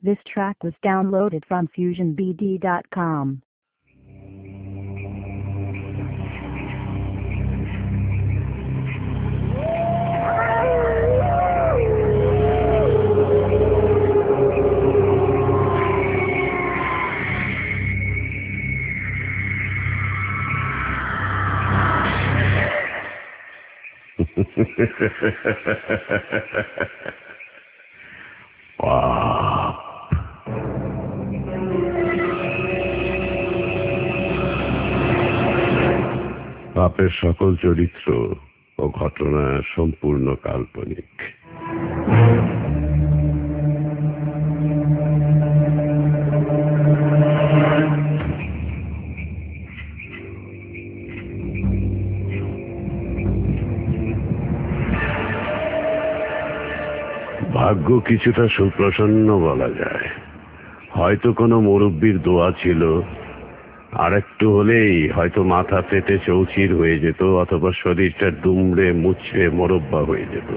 This track was downloaded from FusionBD.com. পাপের সকল চরিত্র ও ঘটনা সম্পূর্ণ কাল্পনিক। ভাগ্য কিছুটা সুপ্রসন্ন বলা যায়। হয়তো কোনো মুরব্বীর দোয়া ছিল, আর একটু হলেই হয়তো মাথা ফেটে চৌচির হয়ে যেত, অথবা শরীরটা দুমড়ে মুচড়ে মোরব্বা হয়ে যেত।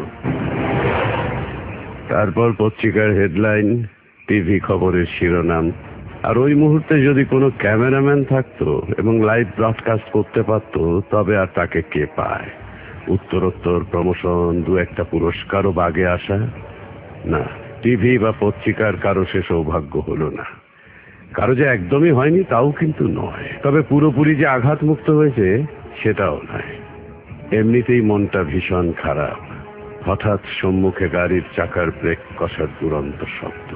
তারপর পত্রিকার হেডলাইন, টিভি খবরের শিরোনাম, আর ওই মুহূর্তে যদি কোনো ক্যামেরাম্যান থাকতো এবং লাইভ ব্রডকাস্ট করতে পারত, তবে আর তাকে কে পায়? উত্তরোত্তর প্রমোশন, দু একটা পুরস্কারও বাগে আসা? না, টিভি বা পত্রিকার কারো সে সৌভাগ্য হলো না। কারো যে একদমই হয়নি তাও কিন্তু নয়, তবে পুরোপুরি যে আঘাত মুক্ত হয়েছে সেটাও নয়। এমনিতেই মনটা ভীষণ খারাপ। হঠাৎ সম্মুখে গাড়ির চাকার ব্রেক কষার দুরন্ত শব্দ।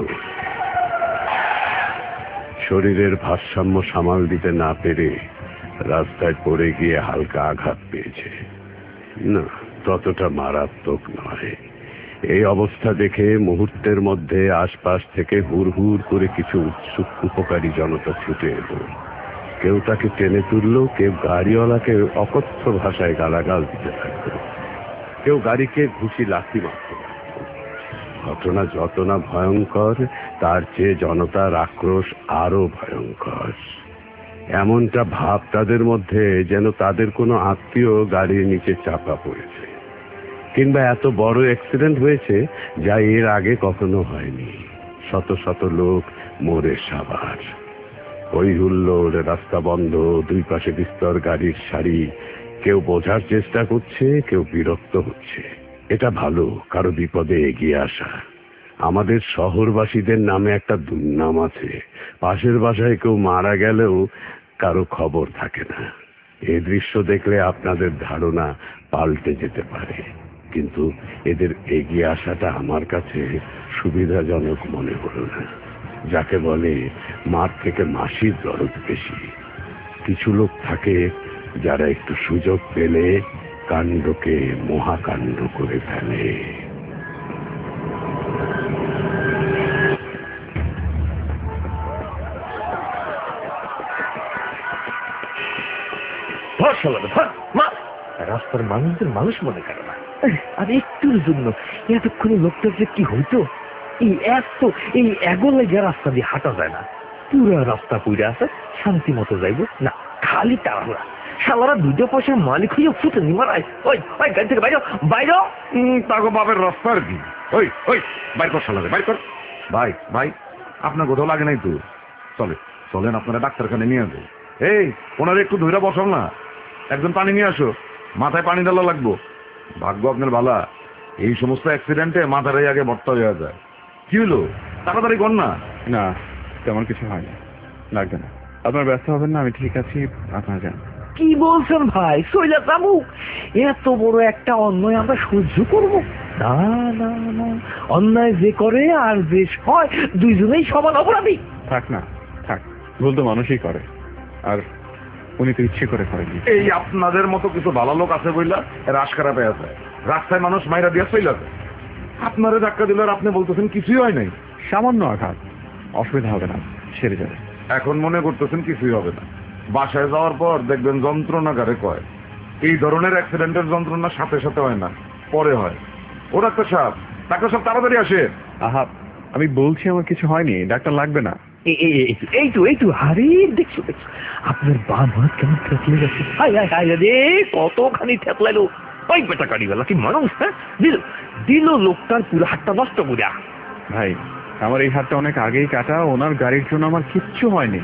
শরীরের ভারসাম্য সামাল দিতে না পেরে রাস্তায় পড়ে গিয়ে হালকা আঘাত পেয়েছে। না, ততটা মারাত্মক নয়। এই অবস্থা দেখে মুহূর্তের মধ্যে আশপাশ থেকে হুড় হুড় করে কিছু উৎসুক উপকারী জনতা ছুটে এলো। কেউ তাকে টেনে তুলল, কেউ গাড়িওয়ালাকে অকথ্য ভাষায় গালাগাল দিতে থাকল, কেউ গাড়িকে ঘুষি লাথি মারত। ঘটনা যত না ভয়ঙ্কর, তার চেয়ে জনতার আক্রোশ আরো ভয়ঙ্কর। এমনটা ভাব তাদের মধ্যে যেন তাদের কোনো আত্মীয় গাড়ির নিচে চাপা পড়েছে, কিংবা এত বড় অ্যাক্সিডেন্ট হয়েছে যা এর আগে কখনো হয়নি। শত শত লোক মরে সাবার। ওই হুল্লোড়, রাস্তা বন্ধ, দুই পাশে বিস্তর গাড়ির সারি। কেউ বোঝার চেষ্টা করছে, কেউ বিরক্ত হচ্ছে। এটা ভালো, কারো বিপদে এগিয়ে আসা। আমাদের শহরবাসীদের নামে একটা দুর্নাম আছে, পাশের বাসায় কেউ মারা গেলেও কারো খবর থাকে না। এই দৃশ্য দেখলে আপনাদের ধারণা পাল্টে যেতে পারে, কিন্তু এদের এগিয়ে আসাটা আমার কাছে সুবিধাজনক মনে হলো না। যাকে বলে মার থেকে মাসির দরদ বেশি। কিছু লোক থাকে যারা একটু সুযোগ পেলে কাণ্ডকে মহাকাণ্ড করে ফেলে। রাস্তার মানুষদের মানুষ মনে করে না। আর একটুর জন্য এতক্ষণে লোকটা যে কি হইতো। এই এগোলে গিয়ে রাস্তা দিয়ে হাঁটা যায় না। পুরো রাস্তা পুড়ে আছে, শান্তি মতো যাইব না, খালি তাড়াহুড়া। শালারা দুটো পয়সার মালিক হয়ে ফুটে নিমারায়। ওই ওই গাড়ি থেকে বাইরে বাইরে। তাগো বাপের রাস্তা আর কি। ওই ওই বাইর কর শালারে, বাইর কর। ভাই ভাই, আপনার কোথাও লাগে নাই তো? চলেন আপনারা ডাক্তারখানে নিয়ে আসো। এই ওনারে একটু ধৈর্য বসাও না, একজন পানি নিয়ে আসো, মাথায় পানি ঢালা লাগবো। ভাগ্য আপনার ভালা, এই সমস্ত অ্যাক্সিডেন্টে মাথাটাই আগে ভর্তা হয়ে যায়। কি হলো, তাড়াতাড়ি কর না। না, তেমন কিছু হয় না, লাগবে না। আপনার ব্যস্ত হবেন না, আমি ঠিক আছি, আপনার যান। কি বলছেন ভাই? সইলা যাবো? এত বড় একটা অন্যায় আমরা সহ্য করবো না? না না, অন্যায় যে করে আর যে হয় দুইজনেই সমান অপরাধী। থাক না, থাক। ভুল তো মানুষই করে, আর উনি তো ইচ্ছে করে করেনি। এই আপনাদের মতো কিছু ভালো লোক আছে বইলা রাশ খারাপ হয়ে আছে, রাস্তায় মানুষ মাইরা দিয়ে চইলাছে। আপনারে ধাক্কা দিলে আর আপনি বলতেছেন কিছুই হয় নাই। সামান্য আঘাত, অসুবিধা হবে না, সেরে যাবে। এখন মনে করতেছেন কিছুই হবে না, বাসায় যাওয়ার পর দেখবেন যন্ত্রণা কারে কয়। এই ধরনের অ্যাক্সিডেন্টের যন্ত্রণা সাথে সাথে হয় না, পরে হয়। ও ডাক্তার সাহেব তাড়াতাড়ি আসে। আহা, আমি বলছি আমার কিছু হয়নি, ডাক্তার লাগবে না। এই তো আরে দেখছো আপনার বাম হাত কেমন থেতলে গেছে। রে কতখানি থেতলাইলো। ওই বেটা কাড়ি বেলা কি মানুষ? হ্যাঁ, দিল লোকটার পুরো হাতটা নষ্ট করে। ভাই, আমার এই হাতটা অনেক আগেই কাটা, ওনার গাড়ির জন্য আমার কিচ্ছু হয়নি।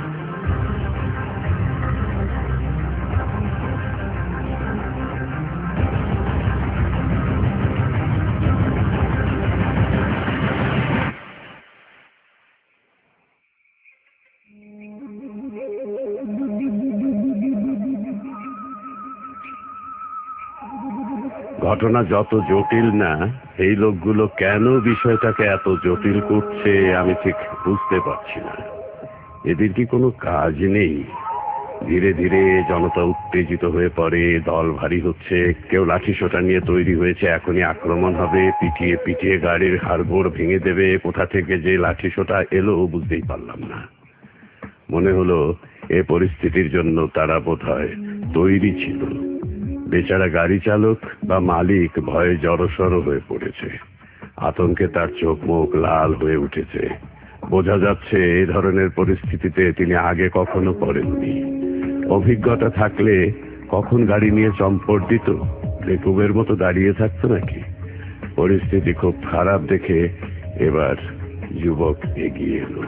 ঘটনা যত জটিল না, এই লোকগুলো কেন বিষয়টাকে এত জটিল করছে আমি ঠিক বুঝতে পারছি না। এদের কি কোনো কাজ নেই? ধীরে ধীরে জনতা উত্তেজিত হয়ে পড়ে, দল ভারী হচ্ছে, কেউ লাঠিসোঁটা নিয়ে তৈরি হয়েছে, এখনই আক্রমণ হবে, পিটিয়ে পিটিয়ে গাড়ির হাড়গোড় ভেঙে দেবে। কোথা থেকে যে লাঠিসোঁটা এলো বুঝতেই পারলাম না। মনে হলো এ পরিস্থিতির জন্য তারা বোধহয় তৈরি ছিল। বেচারা গাড়ি চালক বা মালিক ভয়ে জড়সড় হয়ে পড়েছে, আতঙ্কে তার চোখ মুখ লাল হয়ে উঠেছে। বোঝা যাচ্ছে এই ধরনের পরিস্থিতিতে তিনি আগে কখনো পড়েননি। অভিজ্ঞতা থাকলে কখন গাড়ি নিয়ে চম্পট দিত, বেকুবের মতো দাঁড়িয়ে থাকতো নাকি? পরিস্থিতি খুব খারাপ দেখে এবার যুবক এগিয়ে এলো।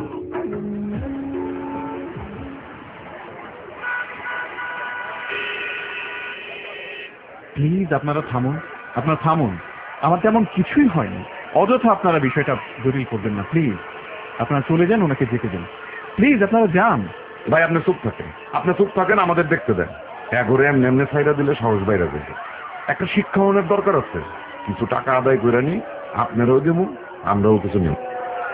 প্লিজ আপনারা থামুন, আপনারা থামুন। আমার তেমন কিছুই হয়নি, অযথা আপনারা বিষয়টা জটিল করবেন না। প্লিজ আপনারা চলে যান, ওনাকে যেতে দেন। প্লিজ আপনারা যান। ভাই আপনি চুপ থাকেন, আপনি চুপ থাকেন, আমাদের দেখতে দেন। এগোরে এমনি এমনি সাইডা দিলে সাহস বাইরে যাবে। একটা শিক্ষায়নের দরকার আছে, কিছু টাকা আদায় করে নি, আপনারাও দেবো, আমরাও কিছু নেব।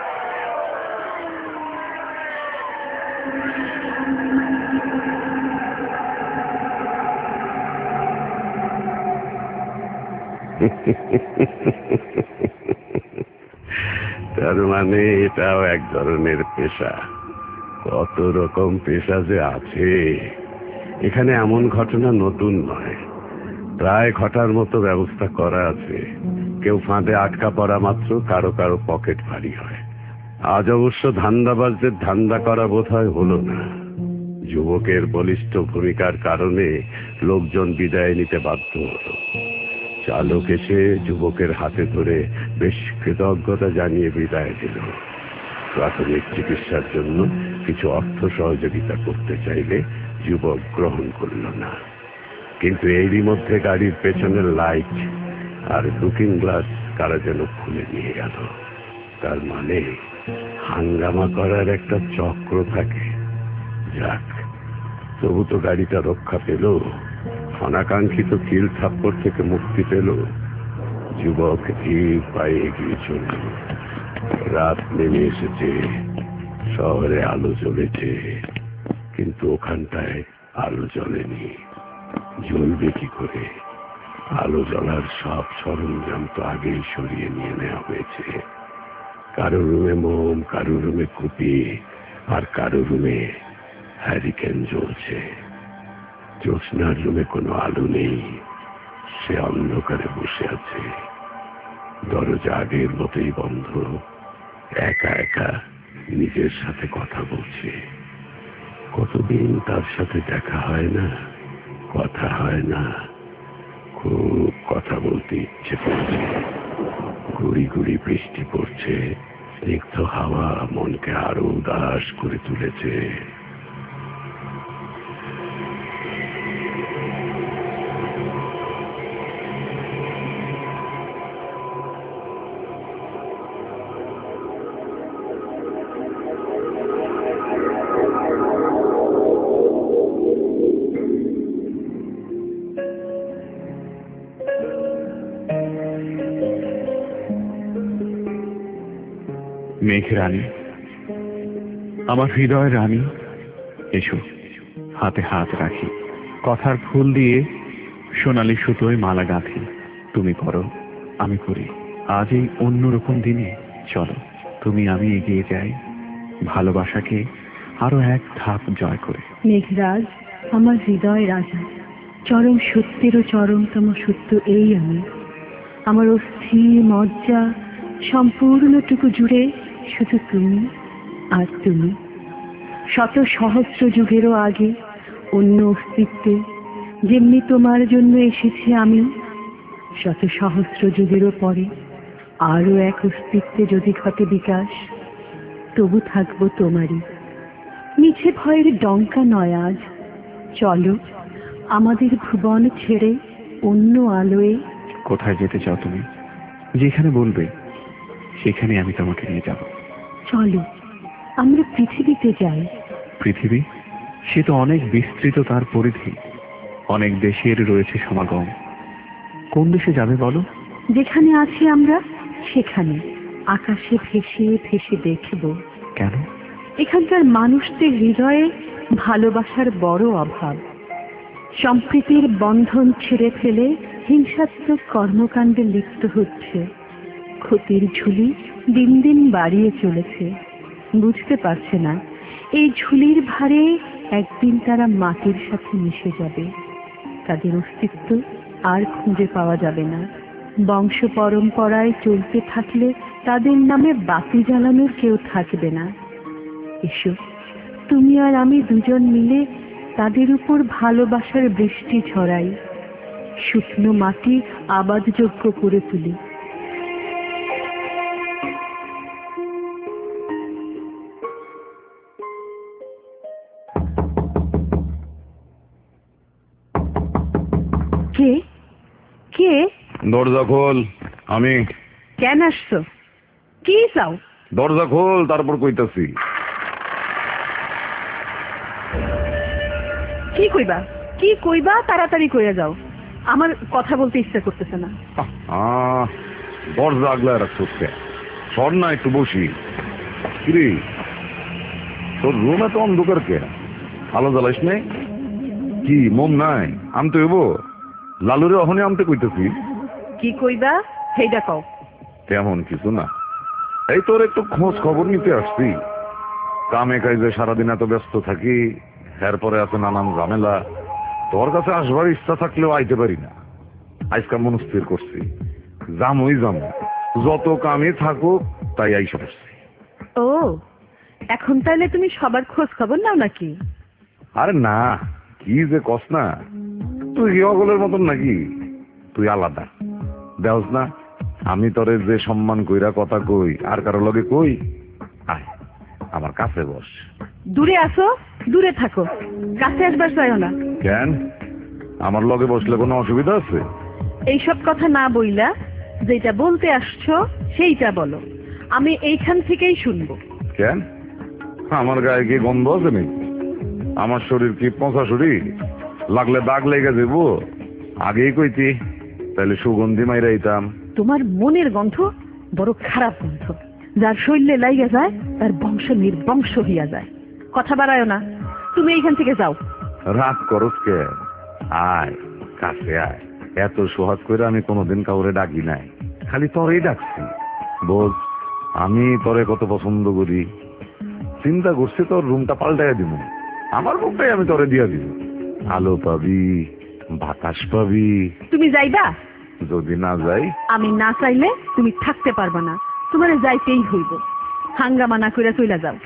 তার মানে এটাও এক ধরনের পেশা। কত রকম পেশা যে আছে এখানে, এমন ঘটনা নতুন নয়, প্রায় ঘটার মতো ব্যবস্থা করা আছে। কেউ ফাঁদে আটকা পড়া মাত্র কারো কারো পকেট ভারী হয়। আজ অবশ্য ধান্দাবাজদের ধান্দা করা বোধহয় হলো না। যুবকের বলিষ্ঠ ভূমিকার কারণে লোকজন বিদায় নিতে বাধ্য হলো। চালক এসে যুবকের হাতে ধরে বেশ কৃতজ্ঞতা জানিয়ে বিদায় দিল। প্রাথমিক চিকিৎসার জন্য কিছু অর্থ সহযোগিতা করতে চাইলে যুবক গ্রহণ করল না। কিন্তু এরই মধ্যে গাড়ির পেছনের লাইট আর লুকিং গ্লাস কারা যেন খুলে নিয়ে গেল। তার মানে হাঙ্গামা করার একটা চক্র থাকে। যাক, তবু তো গাড়িটা রক্ষা পেল, অনাকাঙ্ক্ষিত কিল থাপ্পড় থেকে মুক্তি পেল। যুবক ধীর পায়ে এগিয়ে চলল। রাত নেমে এসেছে, শহরে আলো জ্বলেছে, কিন্তু ওখানটায় আলো জ্বলেনি। জ্বলবে কি করে? আলো জ্বলার সব সরঞ্জাম তো আগেই সরিয়ে নিয়ে নেওয়া হয়েছে। কারো রুমে মোম, কারো রুমে কুপি, আর কারো রুমে হ্যারিকেন জ্বলছে। জ্যোৎস্নার রুমে কোনো আলো নেই, সে অন্ধকারে বসে আছে। দরজা আগের মতোই বন্ধ, একা একা নিজের সাথে কথা বলছে। কতদিন তার সাথে দেখা হয় না, কথা হয় না। খুব কথা বলতে ইচ্ছে করছে। গুড়ি গুড়ি বৃষ্টি পড়ছে, স্নিগ্ধ হাওয়া মনকে আরো উদাস করে তুলেছে। মেঘ রানী, আমার হৃদয় রানী, এসো হাতে হাত রাখি, কথার ফুল দিয়ে সোনালি সুতোয় মালা গাঁথি। তুমি করো, আমি করি, আজ এই অন্যরকম দিনে চলো তুমি আমি এগিয়ে যাই, ভালোবাসাকে আরো এক ধাপ জয় করে। মেঘরাজ আমার হৃদয় রাজা, চরম সত্যেরও চরমতম সত্য এই আমি। আমার অস্থির মজ্জা সম্পূর্ণটুকু জুড়ে শুধু তুমি আর তুমি। শত সহস্র যুগেরও আগে অন্য অস্তিত্বে যেমনি তোমার জন্য এসেছি আমি, শত সহস্র যুগেরও পরে আরো এক অস্তিত্বে যদি ঘটে বিকাশ, তবু থাকবো তোমারই। মিছে ভয়ের ডঙ্কা নয় আজ, চলো আমাদের ভুবন ছেড়ে অন্য আলোয়। কোথায় যেতে চাও তুমি? যেখানে বলবে সেখানে আমি তোমাকে নিয়ে যাব। চলো আমরা পৃথিবীতে যাই। পৃথিবী সে তো অনেক বিস্তৃত, তার পরিধি অনেক দেশের রয়েছে সমাগম। কোন দেশে যাবে বলো? যেখানে আছি আমরা সেখানে আকাশে ভেসে ভেসে দেখব। কেন? এখানকার মানুষদের হৃদয়ে ভালোবাসার বড় অভাব। সম্প্রীতির বন্ধন ছেড়ে ফেলে হিংসাত্মক কর্মকাণ্ডে লিপ্ত হচ্ছে। ক্ষতির ঝুলি দিন দিন বাড়িয়ে চলেছে। বুঝতে পারছে না এই ঝুলির ভারে একদিন তারা মাটির সাথে মিশে যাবে। তাদের অস্তিত্ব আর খুঁজে পাওয়া যাবে না। বংশ পরম্পরায় চলতে থাকলে তাদের নামে বাতি জ্বালানোর কেউ থাকবে না। এসো তুমি আর আমি দুজন মিলে তাদের উপর ভালোবাসার বৃষ্টি ঝরাই, শুকনো মাটি আবাদযোগ্য করে তুলি। কে কে? দরজা খোল। আমি। কেন আসছো? কি চাও? দরজা খোল, তারপর কইতাছি। কি কইবা? কি কইবা তাড়াতাড়ি কইয়া যাও, আমার কথা বলতে ইচ্ছা করতেছে না। দরজা আগলায় রাখছোস কে? সর না, একটু বসি। কিরে, তোর রুমে তো অন্ধকার কে? আলো জ্বালাইস নাই? কি মোম নাই? আমতে হইব? লালুরে অহনে আমতে কইতেছি। কি কইবা সেইটা কও। তেমন কিছু না, এই তোর একটু খোঁজ খবর নিতে আসছি। কামে কাজে সারাদিন এত ব্যস্ত থাকি, এরপরে আছে নানান ঝামেলা। তোর কাছে আসবার ইচ্ছা থাকলেও আইতে পারি না। আজকা মনস্থির করছি জামুই জামু, যত কামে থাকুক তাই আইসা পড়ছি। ও, এখন তাইলে তুমি সবার খোঁজ খবর নাও নাকি? আরে না, কি যে কস না, তুই সকলের মতন নাকি? তুই আলাদা। দেওস না আমি তোরে যে সম্মান কইরা কথা কই, আর কারো লগে কই? আয় আমার কাছে বস। দূরে আসো, দূরে থাকো, কাছে আসবার চাইও না। কেন, আমার লগে বসলে কোনো অসুবিধা আছে? এইসব কথা না বইলা যেটা বলতে আসছো সেইটা বলো, আমি এইখান থেকেই শুনবো। কেন, আমার গায়ে কি গন্ধ আছে নাকি? আমার শরীর কি পচা শরীর? লাগলে দাগ লেগে যাব। আগেই কইতি তাহলে সুগন্ধি মাইরা দিতাম। তোমার মনের গন্ধ বড় খারাপ গন্ধ। যার শরীরে লাইগা যায় তার বংশ নির্বংশ হইয়া যায়। কথা বাড়ায় না, তুমি এইখান থেকে যাও। রাগ করস কে? আয় কাছে আয়। এত সোহাগ করে আমি কোনোদিন কাউরে ডাকি নাই, খালি তোরেই ডাকছি। বোঝ আমি তোরে কত পছন্দ করি। চিন্তা করছি তোর রুমটা পাল্টাইয়া দিব, আমার রুমটাই আমি তোরে দিয়া দিব। আলো পাবি, বাতাস পাবি। তুমি যাইবা? যদি না যাই? আমি না চাইলে তুমি থাকতে পারবা না, তোমার যাইতেই হইব। হাঙ্গামা না কইরা চইলা যাও।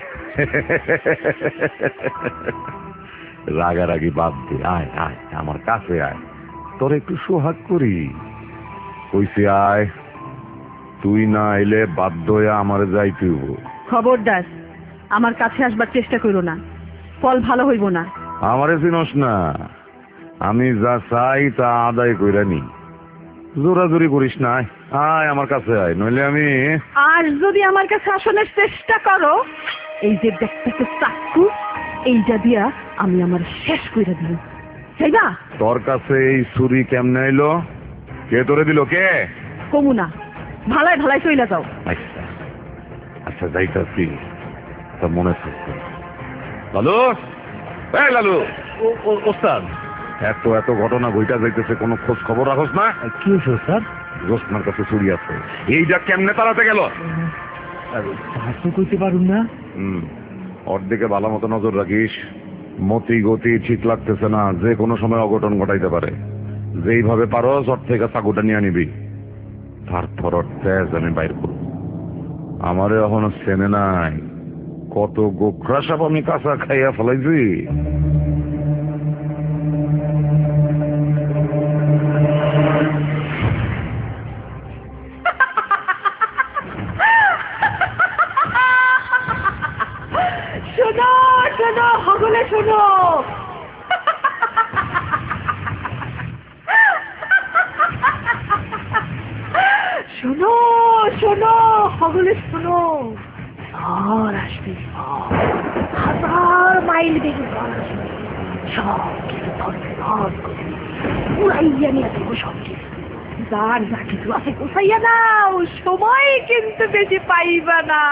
রাগারাগি বাদ দে, আয় আয় আমার কাছে আয়, তোর একটু সোহাগ করি। কইছে আয়, তুই না এলে বাধ্য হয়ে আমার যাইতে হইব। খবরদার আমার কাছে আসবার চেষ্টা করো না, ফল ভালো হইব না। আমারে চিনস না, আমি যা চাই তা আদায় কইরা নি। জোরাজুরি করিস না, আয় আমার কাছে আয়, নইলে আমি। আর যদি আমার কাছে আসানোর চেষ্টা করো, এই যে দেখতেছো চাকু, এইটা দিয়া আমি আমার শেষ কইরা দিব। যাইবা? তোর কাছে এই ছুরি কেমনে এলো? কে তোরে দিল? কে? কমু না, ভালাই ভালাই চইলা যাও। আচ্ছা আচ্ছা যাইতাছি, তা মনে থাকবে। লালু, এই লালু। ওস্তাদ, এত এত ঘটনা ঘইটা যাইতেছে, কোনো খোঁজ খবর রাখোস না? কি হয়েছে ওস্তাদ? জোসনার কাছে চুরি আছে, এইটা কেমনে তাড়াতে গেল? তার তো কইতে পারুন না। ওর দিকে ভালো মতো নজর রাখিস। মতি গতি ঠিক লাগতেছে না, যে কোনো সময় অঘটন ঘটাইতে পারে। যেইভাবে পারো ওর থেকে চাকুটা নিয়ে নিবি, তারপর ওর তেজ আমি বাইর করব। আমারে এখনো চেনে নাই, কত গোখরা সাপ আমি কাঁচা খাইয়া ফেলাইছি। শোনো শোনো সকলে শোনো, শোনো শোনো সকলে শোনো, ঝড় আসবে, হাজার মাইল বেগে ঝড় আসবে, সব কিছু ধর্ম করে উড়াইয়া নিয়ে দেবো সব কিছু, যার যা কিছু আছে কোথাইয়া নাও, সময় কিন্তু বেশি পাইবা না।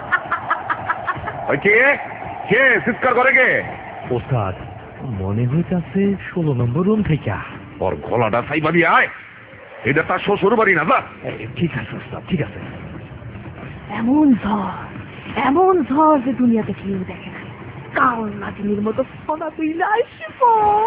কে কে চিৎকার করে কে? ওস্তাদ, মনে হইতাছে 16 নম্বর রুম থেকে। ওর গলাটা সাইবা দিয়ে আয়, এটা তার শ্বশুর বাড়ি না? যা। ঠিক আছে ওস্তাদ, ঠিক আছে। এমন ঝড় যে দুনিয়াতে কেউ দেখে না, কাল নাতিনির মতো ফোনা তুইলে আসব।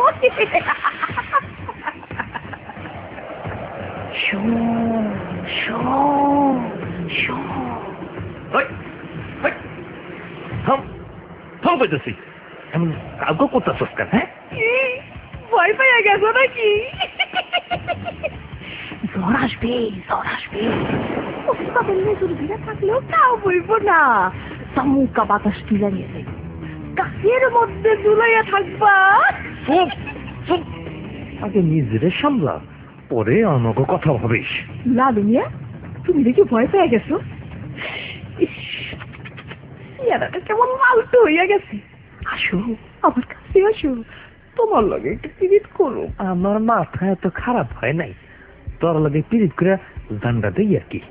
এমন কাউকে করতেছস কেন? হ্যাঁ, ভয় পাইয়া গেছো নাকি? ঝড় আসবে, ঝড় আসবে, ওস্তাদের নজর ভিড়ে থাকলেও তাও বইব না, চামুকা বাতাস তুলে নিয়ে যাই, গাছের মধ্যে ঝুলাইয়া থাকবা। চুপ চুপ, আগে নিজেরে সামলা, পরে আমাকে কথা ভাবিস। লালু মিয়া, তুমি দেখি ভয় পেয়ে গেছো? ইয়ারাটা কেমন মালটো হইয়া গেছে। আসো আমার কাছে, আসো, তোমার লগে একটু পিরিত করো। আমার মাথা এত খারাপ হয় নাই, তোর লগে পিরিত করে জান্ডা দেই আর কি।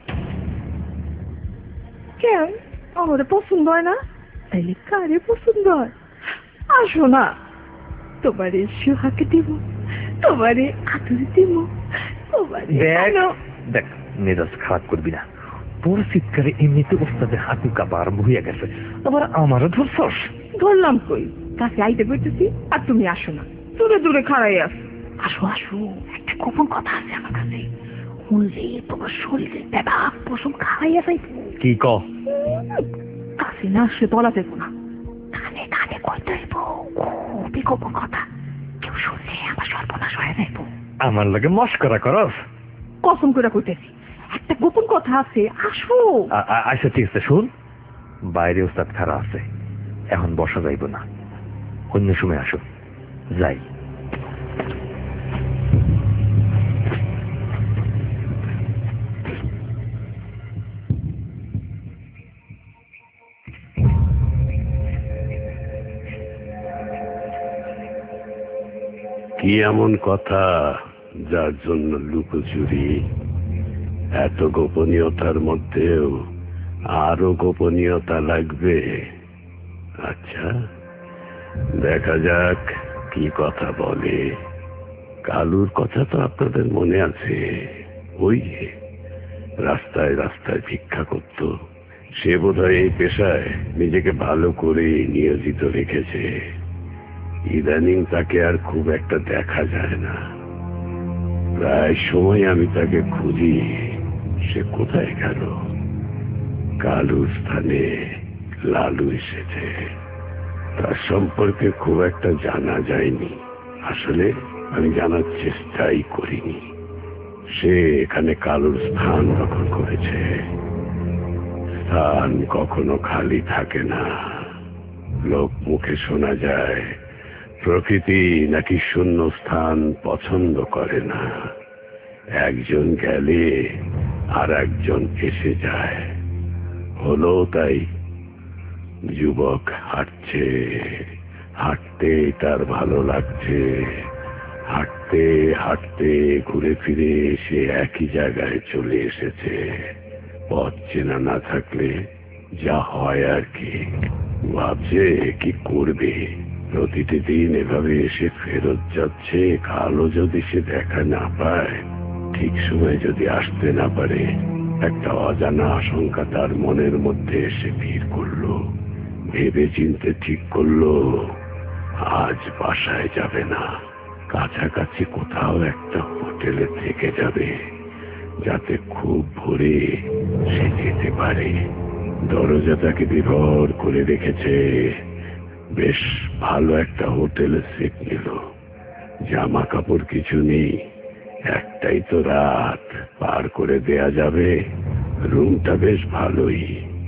কেন আমার পছন্দ হয় না? তাইলে কারে পছন্দ হয়? আসো না, তোমারে সুহাকে দিব, তোমারে আদর দিব, তোমারে দেখ, মেজাজ খারাপ করবি না। তোর চিৎকারে এমনিতে ওস্তাদের হাঁটু কাঁপা আরম্ভ হইয়া গেছে, আবার আমারও ধরছস। ধরলাম কই, কাছে আইতে করতেছি আর তুমি আসো না, দূরে দূরে খাড়াই আস। আসো আসো, একটা গোপন কথা আছে আমার কাছে, শুনলে তোমার শরীরের ব্যাপক পশম খাড়াইয়া যাইব। কি ক? কাছে না আসলে বলা যাইব না, কানে কানে কইতে হইব, খুবই গোপন কথা, কেউ শুনলে আমার সর্বনাশ হয়ে যাইব। আমার লগে মস্করা করস? কসম করে কইতেছি, একটা গোপন কথা আছে, আসো। আচ্ছা ঠিক আছে, শুন, বাইরে ওস্তাদ খারাপ আছে, এখন বসা যাইব না, অন্য সময় আসো। যাই। কি এমন কথা যার জন্য লুকোচুরি? এত গোপনীয়তার মধ্যেও আরো গোপনীয়তা লাগবে। আচ্ছা, দেখা যাক কি কথা বলে। কালুর কথা তো আপনাদের মনে আছে, ওই যে রাস্তায় রাস্তায় ভিক্ষা করত, সে বোধহয় এই পেশায় নিজেকে ভালো করে নিয়োজিত রেখেছে। ইদানিং তাকে আর খুব একটা দেখা যায় না, প্রায় সময় আমি তাকে খুঁজি, সে কোথায় গেল? কালুর স্থানে লালু এসেছে, তার সম্পর্কে খুব একটা জানা যায়নি, আসলে আমি জানার চেষ্টাই করিনি। সে এখানে কালুর স্থান দখল করেছে। স্থান কখনো খালি থাকে না, লোক মুখে শোনা যায় প্রকৃতি নাকি শূন্য স্থান পছন্দ করে না, একজন গেলে আর একজন এসে যায়। হলো তাই, যুবক হাঁটছে, হাঁটতে তার ভালো লাগছে, হাঁটতে হাঁটতে ঘুরে ফিরে সে একই জায়গায় চলে এসেছে। পথ চেনা না থাকলে যা হয় আর কি, ভাবছে কি করবে। প্রতিটি দিন এভাবে এসে ফেরত যাচ্ছে, কালও যদি সে দেখা না পায়, ঠিক সময় যদি আসতে না পারে, একটা অজানা আশঙ্কা তার মনের মধ্যে এসে ভিড় করলো। ভেবে চিনতে ঠিক করলো আজ বাসায় যাবে না, কাছাকাছি কোথাও একটা হোটেলে থেকে যাবে, যাতে খুব ভোরে সে যেতে পারে। দরজা তাকে বিভর করে রেখেছে, বেশ ভালো একটা হোটেলে সিট নিল। জামা কাপড় কিছু নেই, একটাই তো রাত, পার করে দেয়া যাবে। রুমটা বেশ ভালোই,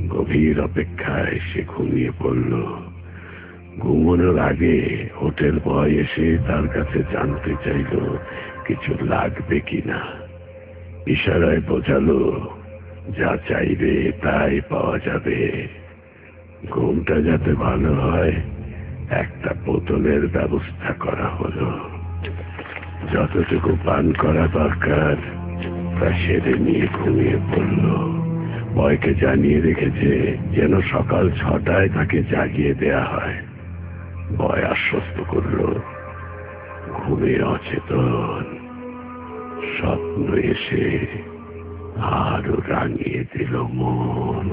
গভীর অপেক্ষায় সে ঘুমিয়ে পড়ল। ঘুমানোর আগে হোটেল বয় এসে তার কাছে জানতে চাইল কিছু লাগবে কিনা। ইশারায় বোঝালো যা চাইবে তাই পাওয়া যাবে। ঘুমটা যাতে ভালো হয় একটা বোতলের ব্যবস্থা করা হলো। যতটুকু পান করা দরকার তা সেরে নিয়ে ঘুমিয়ে পড়ল। বয়কে জানিয়ে রেখেছে যেন সকাল 6টায় তাকে জাগিয়ে দেয়া হয়। বয় আশ্বস্ত করল। ঘুমে অচেতন স্বপ্ন এসে আরো রাঙিয়ে দিল মন।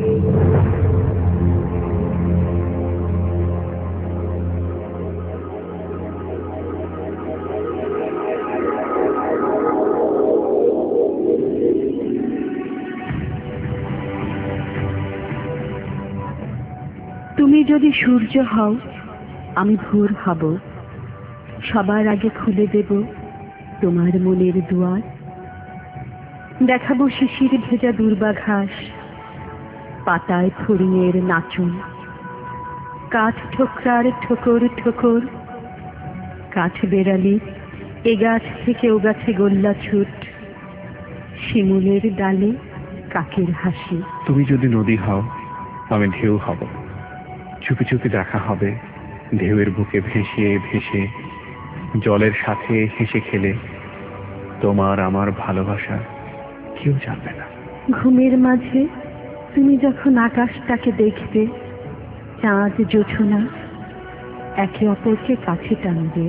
তুমি যদি সূর্য হও আমি ভোর হব, সবার আগে খুলে দেব তোমার মনের দুয়ার। দেখাবো শিশির ভেজা দুর্বাঘাস, পাতায় ফড়িংয়ের নাচন, কাঠ ঠোকরার ঠোকর ঠোকর, কাঠ বেড়ালি এ গাছ থেকে ও গাছে গোল্লা ছুট, শিমুলের ডালে কাকের হাসি। তুমি যদি নদী হও আমি ঢেউ হব, চুপি চুপি দেখা হবে ঢেউয়ের বুকে ভেসে ভেসে, জলের সাথে হেসে খেলে। তোমার আমার ভালোবাসা কেউ জানবে না। ঘুমের মাঝে তুমি যখন আকাশটাকে দেখবে, চাঁদ জোছনা একে অপরকে কাছে টানবে।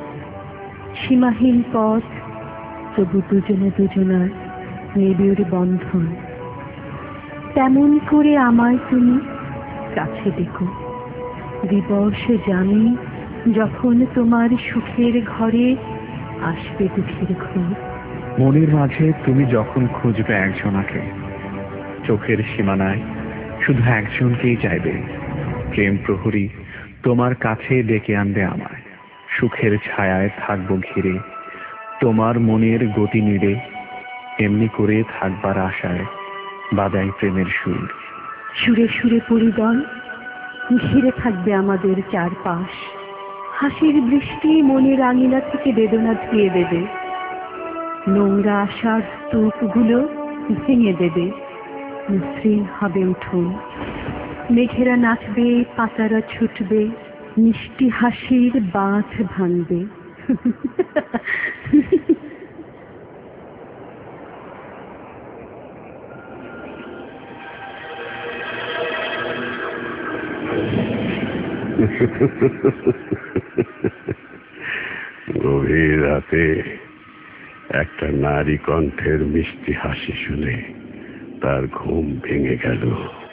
সীমাহীন পথ, তবু দুজনে দুজনার নিবিড় বন্ধন। তেমন করে আমায় তুমি কাছে দেখো, দিবসে জানি যখন তোমার সুখের ঘরে আসবে দুঃখের ঘোর। মনের মাঝে তুমি যখন খুঁজবে একজনাকে, চোখের সীমানায় শুধু একজনকেই চাইবে। প্রেম প্রহরী তোমার কাছে ডেকে আনবে আমায়, সুখের ছায়ায় থাকবো ঘিরে। তোমার মনের গতি নিড়ে এমনি করে থাকবার আশায় বাজাই প্রেমের সুর। সুরে সুরে পরিদল ঘিরে থাকবে আমাদের চারপাশ। হাসির বৃষ্টি মনের আঙিনা থেকে বেদনা ধুয়ে দেবে, নোংরা আশার স্তূপগুলো ভেঙে দেবে। মসৃণ হবে উঠোন, মেঘেরা নাচবে, পাতারা ছুটবে, মিষ্টি হাসির বাঁধ ভাঙবে। গভীর রাতে একটা নারী কণ্ঠের মিষ্টি হাসি শুনে তার ঘুম ভেঙে গেল।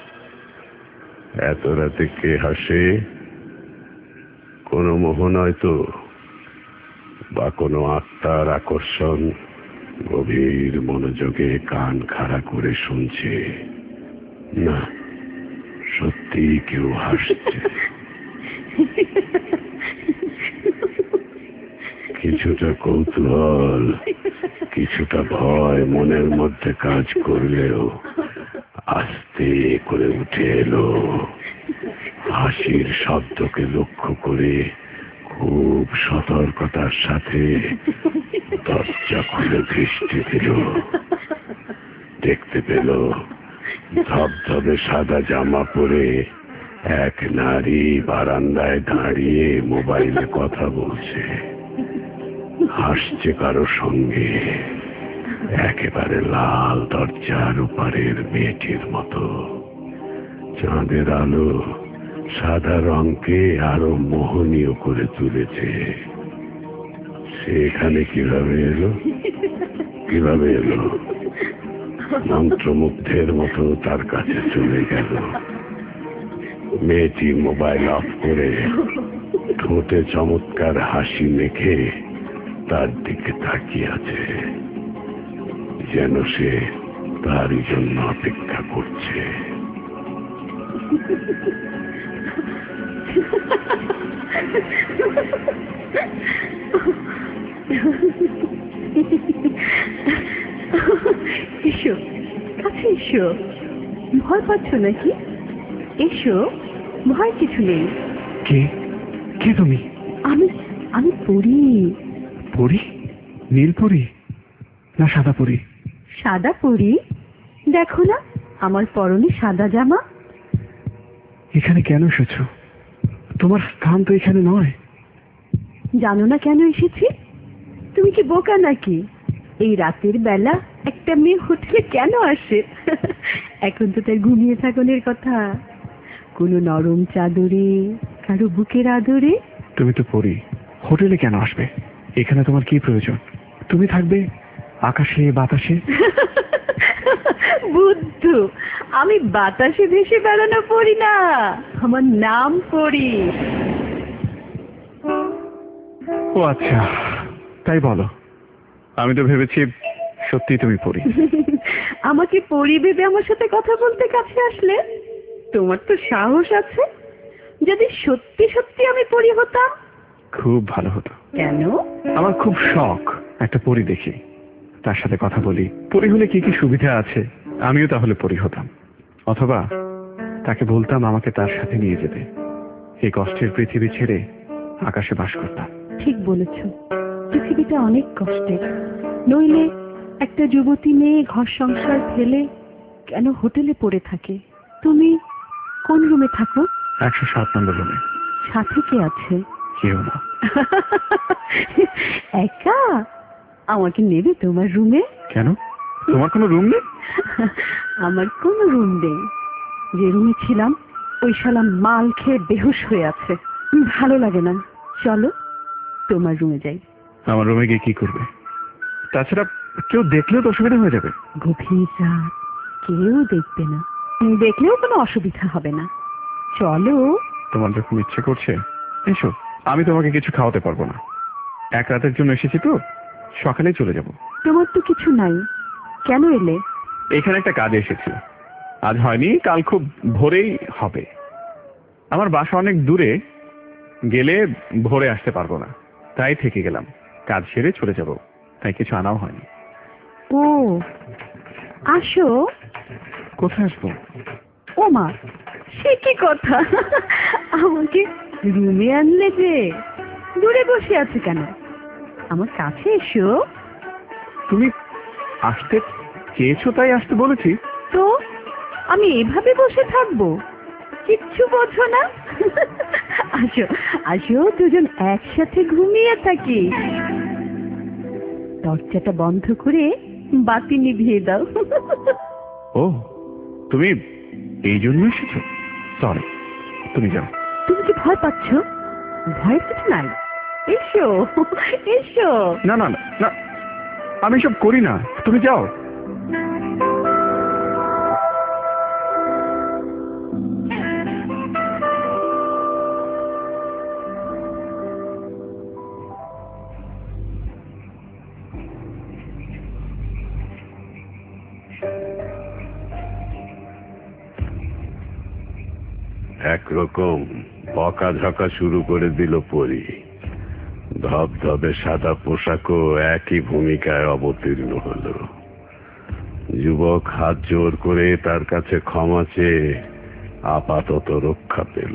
এত রাতে কে হাসে? কোনো মোহ নয়তো, বা কোনো আত্মার আকর্ষণ? গভীর মনোযোগে কান খাড়া করে শুনছে। না, সত্যি কেউ হাসছে। কিছুটা কৌতূহল, কিছুটা ভয় মনের মধ্যে কাজ করলেও আস্তে করে উঠে এলো। হাসির শব্দকে লক্ষ্য করে খুব সতর্কতার সাথে দরজা খুলে দৃষ্টি দিল। দেখতে পেল ধবধবে সাদা জামা পরে এক নারী বারান্দায় দাঁড়িয়ে মোবাইলে কথা বলছে, হাসছে কারো সঙ্গে, একেবারে লাল দরজার ওপারের মেয়েটির মতো। চাঁদের আলো সাদা রঙকে আরো মোহনীয় করে তুলেছে। সে এখানে কিভাবে এলো? মন্ত্রমুগ্ধের মতো তার কাছে চলে গেল। মেয়েটি মোবাইল অফ করে ঠোঁটে চমৎকার হাসি মেখে তার দিকে তাকিয়ে আছে, যেন সে তারই জন্য অপেক্ষা করছে। এসো, কাছে এসো। ভয় পাচ্ছ নাকি? এসো, ভয় কিছু নেই। কে কে তুমি? আমি আমি পড়ি। পরি? নীল পরি না সাদা পরি? সাদা পড়ি, দেখো না আমার পরনে সাদা জামা। এখানে কেন এসেছো? তোমার স্থান তো এখানে নয়। জানো না কেন এসেছি? তুমি কি বোকা নাকি? এই রাতের বেলা একটা মেয়ে হোটেলে কেন আসে? এখন তো তার ঘুমিয়ে থাকনের কথা। কোনো নরম চাদরে, কারো বুকের আদরে। তুমি তো পরি, হোটেলে কেন আসবে? এখানে তোমার কি প্রয়োজন? তুমি থাকবে আকাশে বাতাসে। বুদ্ধ, আমি বাতাসে ভেসে বেড়ানো পড়ি না, আমার নাম পড়ি। ও আচ্ছা, তাই বলো। আমি তো ভেবেছি সত্যি তুমি পরি। আমাকে পড়ি ভেবে আমার সাথে কথা বলতে কাছে আসলে? তোমার তো সাহস আছে। যদি সত্যি সত্যি আমি পড়ি হতাম? খুব ভালো হতো। কেন? আমার খুব শখ একটা পরি দেখি, তার সাথে কথা বলি। পরি হলে কি কি সুবিধা আছে, আমিও তাহলে পরি হতাম। অথবা তাকে বলতাম আমাকে তার সাথে নিয়ে যেতে। এই কষ্টের পৃথিবী ছেড়ে আকাশে বাস করতাম। ঠিক বলেছ, পৃথিবীটা অনেক কষ্টের। নইলে একটা যুবতী মেয়ে ঘর সংসার ফেলে কেন হোটেলে পড়ে থাকে? তুমি কোন রুমে থাকো? 107 নম্বর রুমে। সাথে কে আছে? কেউ না। একা? আমাকে নেবে তোমার রুমে? কেন, তোমার কোনো রুম নেই? আমার কোনো রুম নেই। যে রুমে ছিলাম ওই শালা মাল খেয়ে বেহুশ হয়ে আছে। ভালো লাগে না, চলো তোমার রুমে যাই। আমার রুমে গিয়ে কি করবে? তাছাড়া কেউ দেখলেও তো অসুবিধা হয়ে যাবে। গভীর রাত, কেউ দেখবে না, দেখলেও কোনো অসুবিধা হবে না। চলো। তোমার যখন ইচ্ছে করছে এসো, আমি তোমাকে কিছু খাওয়াতে পারবো না। এক রাতের জন্য এসেছি তো, সকালেই চলে যাব। তোমার তো কিছু নাই, কেন এলে? এখানে একটা কাজে এসেছি, আজ হয়নি, কাল খুব ভোরেই হবে। আমার বাসা অনেক দূরে, গেলে ভোরে আসতে পারবো না, তাই থেকে গেলাম। কাজ সেরে চলে যাব, তাই কিছু আনাও হয়নি। ও আসো। কোথায় আসবো? ও মা, সে কি কথা! আমাকে রুমে আনলে যে, দূরে বসে আছে কেন? আমার কাছে এসো। তুমি আসতে চেয়েছো তাই আসতে বলেছি। তো আমি এভাবে বসে থাকবো? কিচ্ছু বোঝো না? আসো আসো, দুজন একসাথে ঘুমিয়ে থাকি। দরজাটা বন্ধ করে বাতি নিভিয়ে দাও। ও, তুমি এই জন্য এসেছো? সরি, তুমি যাও। তুমি কি ভয় পাচ্ছ? ভয়ের কিছু নাই, এসো এসো। না না না না, আমি সব করি না, তুমি যাও। একরকম বকাঝকা শুরু করে দিল পরি। ধবধবে সাদা পোশাকও একই ভূমিকায় অবতীর্ণ হলো। যুবক হাত জোর করে তার কাছে ক্ষমা চেয়ে আপাতত রক্ষা পেল।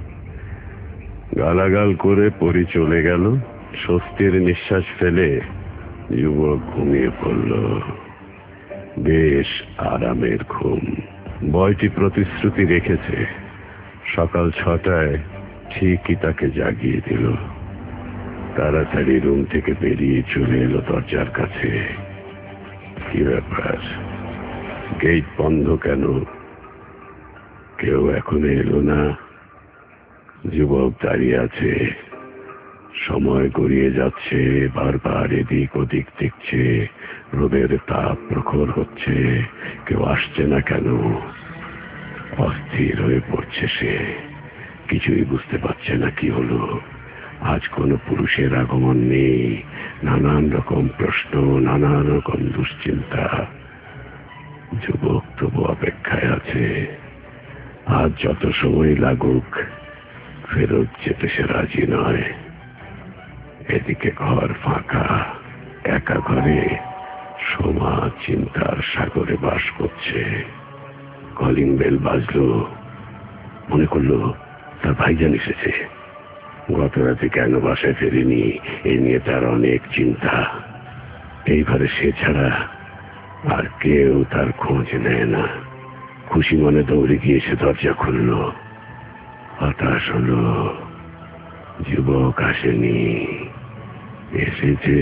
গালাগাল করে পরি চলে গেল। স্বস্তির নিঃশ্বাস ফেলে যুবক ঘুমিয়ে পড়ল। বেশ আরামের ঘুম। বয়টি প্রতিশ্রুতি রেখেছে, সকাল 6টায় ঠিকই তাকে জাগিয়ে দিল। তাড়াতাড়ি রুম থেকে বেরিয়ে চলে এলো দরজার কাছে। কি ব্যাপার, গেট বন্ধ কেন? কেউ এখনো এলো না। যুবক দাঁড়িয়ে আছে, সময় গড়িয়ে যাচ্ছে, বারবার এদিক ওদিক দেখছে। রোদের তাপ প্রখর হচ্ছে, কেউ আসছে না কেন? অস্থির হয়ে পড়ছে সে, কিছুই বুঝতে পারছে না কি হলো। আজ কোনো পুরুষের আগমন নেই। নানান রকম প্রশ্ন, নানান রকম দুশ্চিন্তা। যুবক তবু অপেক্ষায় আছে। আজ যত সময় লাগুক, ফেরত যেতে সে রাজি নয়। এদিকে ঘর ফাঁকা, একা ঘরে সোমা চিন্তার সাগরে বাস করছে। কলিং বেল বাজলো, মনে করলো তার ভাইজান এসেছে। গত রাতে কেন বাসায় ফেরেনি এ নিয়ে তার অনেক চিন্তা। এইবারে সে ছাড়া আর কেউ তার খোঁজ নেয় না। খুশি মনে দৌড়ে গিয়ে সে দরজা খুলল। হতাশ হলো, যুবক আসেনি, এসেছে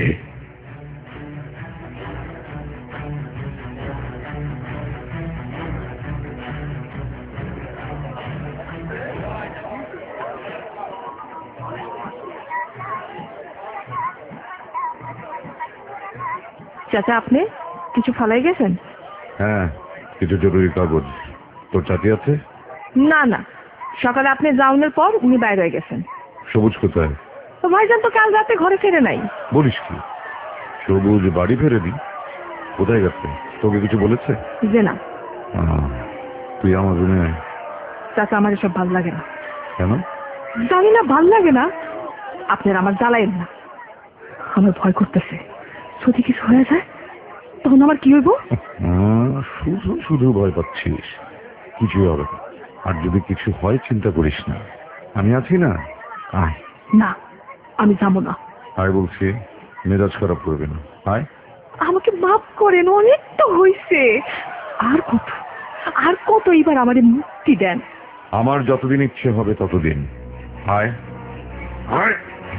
চাচা, আপনি কিছু ফালাই গেছেন? হ্যাঁ, কিছু জরুরি কাগজ। তোর চাকরি আছে? না না, সকালে আপনি যাওয়ার পর উনি বাইরে হয়ে গেছেন। সবুজ কোথায়? তো ভাইজান তো কাল রাতে ঘরে ফেরে নাই। বলিস কি? সবুজ বাড়ি ফেরে দি? কোথায় গেছে? তোকে কিছু বলেছে? যে না। তুই আমার রুমে আয়। চাচা, আমার এসব ভাল লাগে না। কেন? জানি না, ভাল লাগে না। আপনার আমার জ্বালাইন না। আমার ভয় করতেছে, যদি কিছু হয়ে যায় তখন আমার কি হইব? শুধু শুধু ভয় পাচ্ছিস, কিছুই হবে না। আর যদি কিছু হয় চিন্তা করিস না, আমি আছি না। আয়। না, আমি যাবো না। আয় বলছি, মেজাজ খারাপ করবে না। আয়। আমাকে মাফ করেন, অনেক তো হয়েছে। আর কত, আর কত এবার আমাদের মুক্তি দেন। আমার যতদিন ইচ্ছে হবে ততদিন। আয় আয়।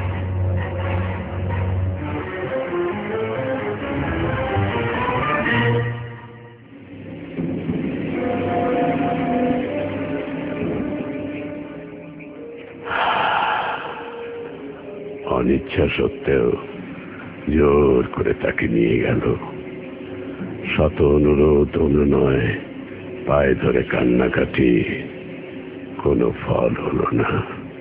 অনিচ্ছা সত্ত্বেও জোর করে তাকে নিয়ে গেল। শত অনুরোধ অনুনয়, পায়ে ধরে কান্নাকাটি, কোনো ফল হলো না।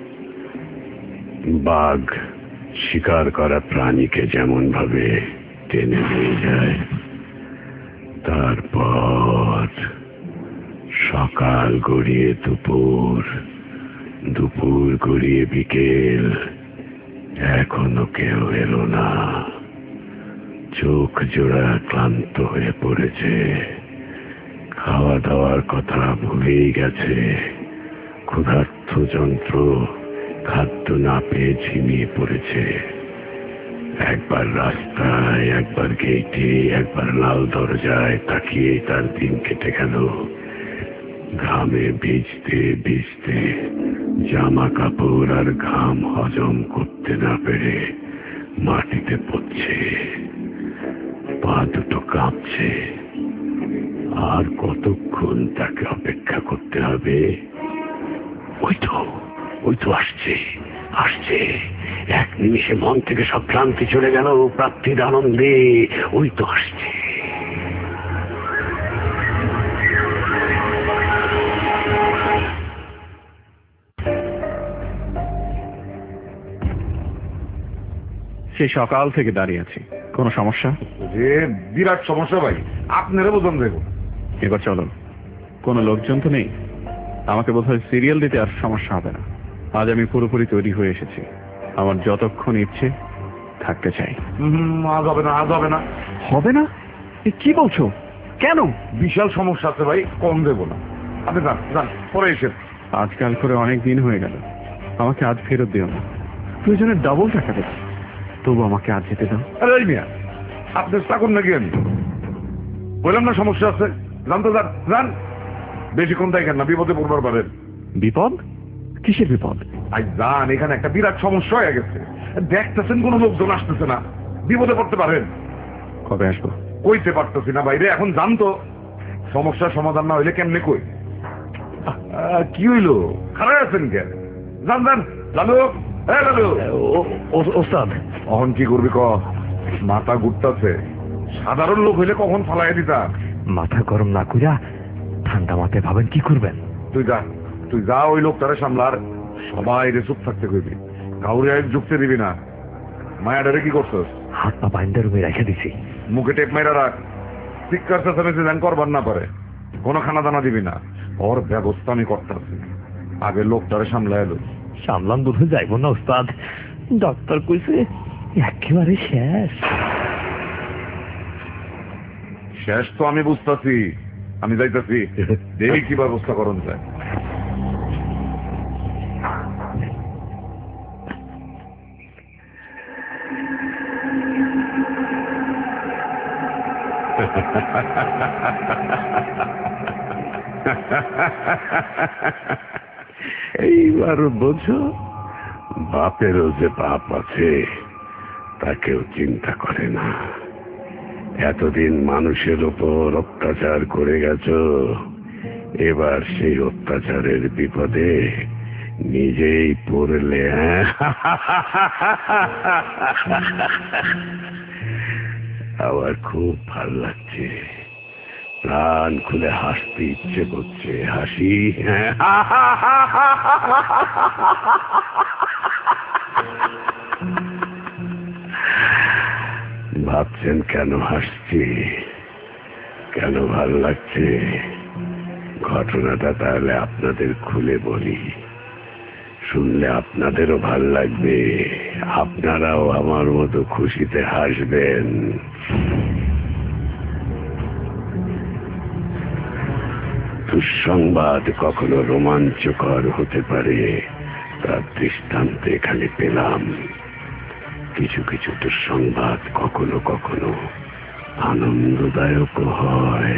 বাঘ শিকার করা প্রাণীকে যেমন ভাবে টেনে নিয়ে যায়, তারপর সকাল গড়িয়ে দুপুর, দুপুর গড়িয়ে বিকেল, এখনো কেউ এলো না। চোখ জোড়া ক্লান্ত হয়ে পড়েছে, খাওয়া দাওয়ার কথা ভুলেই গেছে। ক্ষুধার্ত যন্ত্র, খাদ্য না পেয়ে ঝিমিয়ে পড়েছে। একবার রাস্তায়, একবার গেইটে, একবার লাল দরজায় তাকিয়ে তার দিন কেটে গেল। ঘামে ভিজতে ভিজতে জামা কাপড় আর ঘাম হজম করতে না পেরে মাটিতে পড়ছে, পা দুটো কাঁপছে। আর কতক্ষণ তাকে অপেক্ষা করতে হবে? ওই তো আসছে, আসছে। এক নিমিষে মন থেকে সব ক্লান্তি চলে গেল প্রাপ্তির আনন্দে। ওই তো আসছে। সেই সকাল থেকে দাঁড়িয়ে আছি। কোনো সমস্যা? যে বিরাট সমস্যা ভাই, আপনারা বোঝান দেখুন। এবার চলো। কোনো লোকজন তো নেই, আমাকে বোধহয় সিরিয়াল দিতে আর সমস্যা হবে না। আজ আমি পুরোপুরি তৈরি হয়ে এসেছি। আমার যতক্ষণ ইচ্ছে থাকতে চাই। আজ হবে না, আজ হবে না। হবে না? কি বলছো? কেন? বিশাল সমস্যা আছে ভাই, কম দেবো না। আপনি যান যান, পরে এসে। আজকাল করে অনেক দিন হয়ে গেল, আমাকে আজ ফেরত দিও না। প্রয়োজনে ডাবল টাকা দেবে, তবু আমাকে আজ যেতে দাও। আরে মিয়া, আপনার চাকর নাকি আমি? বললাম না সমস্যা আছে, যান তো যান যান। বেশিক্ষণ দেখেন না, বিপদে পড়বার পারেন। বিপদ? কিসের বিপদ? আই যান, এখানে একটা বিরাট সমস্যা হয়ে গেছে। দেখতেছেন কোনো লোকজন আসতেছে না, বিপদে পড়তে পারেন। কবে আসবো? কইতে পারতেছি না বাইরে, এখন যান তো। সমস্যার সমাধান না হইলে কেমনে কই? কি হইলো, খারাপ আছেন কেন? যান যান লালু, হ্যাঁ লালু। ওস্তাদ, অহন কি করবি ক? মাথা ঘুরতেছে। সাধারণ লোক হইলে কখন ফালাই দিতা। মাথা গরম না কইরা ঠান্ডা মাথায় ভাবেন কি করবেন। তুই যা, তুই যা, ওই লোকটারে সামলার। সবাই রে চুপ থাকতে কইবি, কাউরে যুক্তি দিবি না। মায়াডারে কি করছস? হাত পা বাইন্দা রুমে রেখে দিছি। মুখে টেপ মাইরা রাখ, চিৎকার চেঁচামেচি যেন করবার না পারে। কোনো খানা দানা দিবি না, ওর ব্যবস্থা আমি করতেছি। আগে লোকটারে সামলা এলো। সামলান দূর হয়ে যাইব না ওস্তাদ, ডাক্তার কইছে একেবারে শেষ। শেষ তো আমি বুঝতেছি, আমি যাইতেছি, দেখি কি ব্যবস্থা করুন যায়। এইবার বোঝো, বাপেরও যে বাপ আছে তা কেউ চিন্তা করে না। এতদিন মানুষের উপর অত্যাচার করে গেছো, এবার সেই অত্যাচারের বিপদে নিজেই পড়লে। আমার খুব ভাল লাগছে, প্রাণ খুলে হাসতে ইচ্ছে করছে। হাসি। ভাবছেন কেন হাসছি, কেন ভাল লাগছে? ঘটনাটা তাহলে আপনাদের খুলে বলি, শুনলে আপনাদেরও ভাল লাগবে, আপনারাও আমার মতো খুশিতে হাসবেন। দুঃসংবাদ কখনো রোমাঞ্চকর হতে পারে, তার দৃষ্টান্ত এখানে পেলাম। কিছু কিছু দুঃসংবাদ কখনো কখনো আনন্দদায়ক হয়।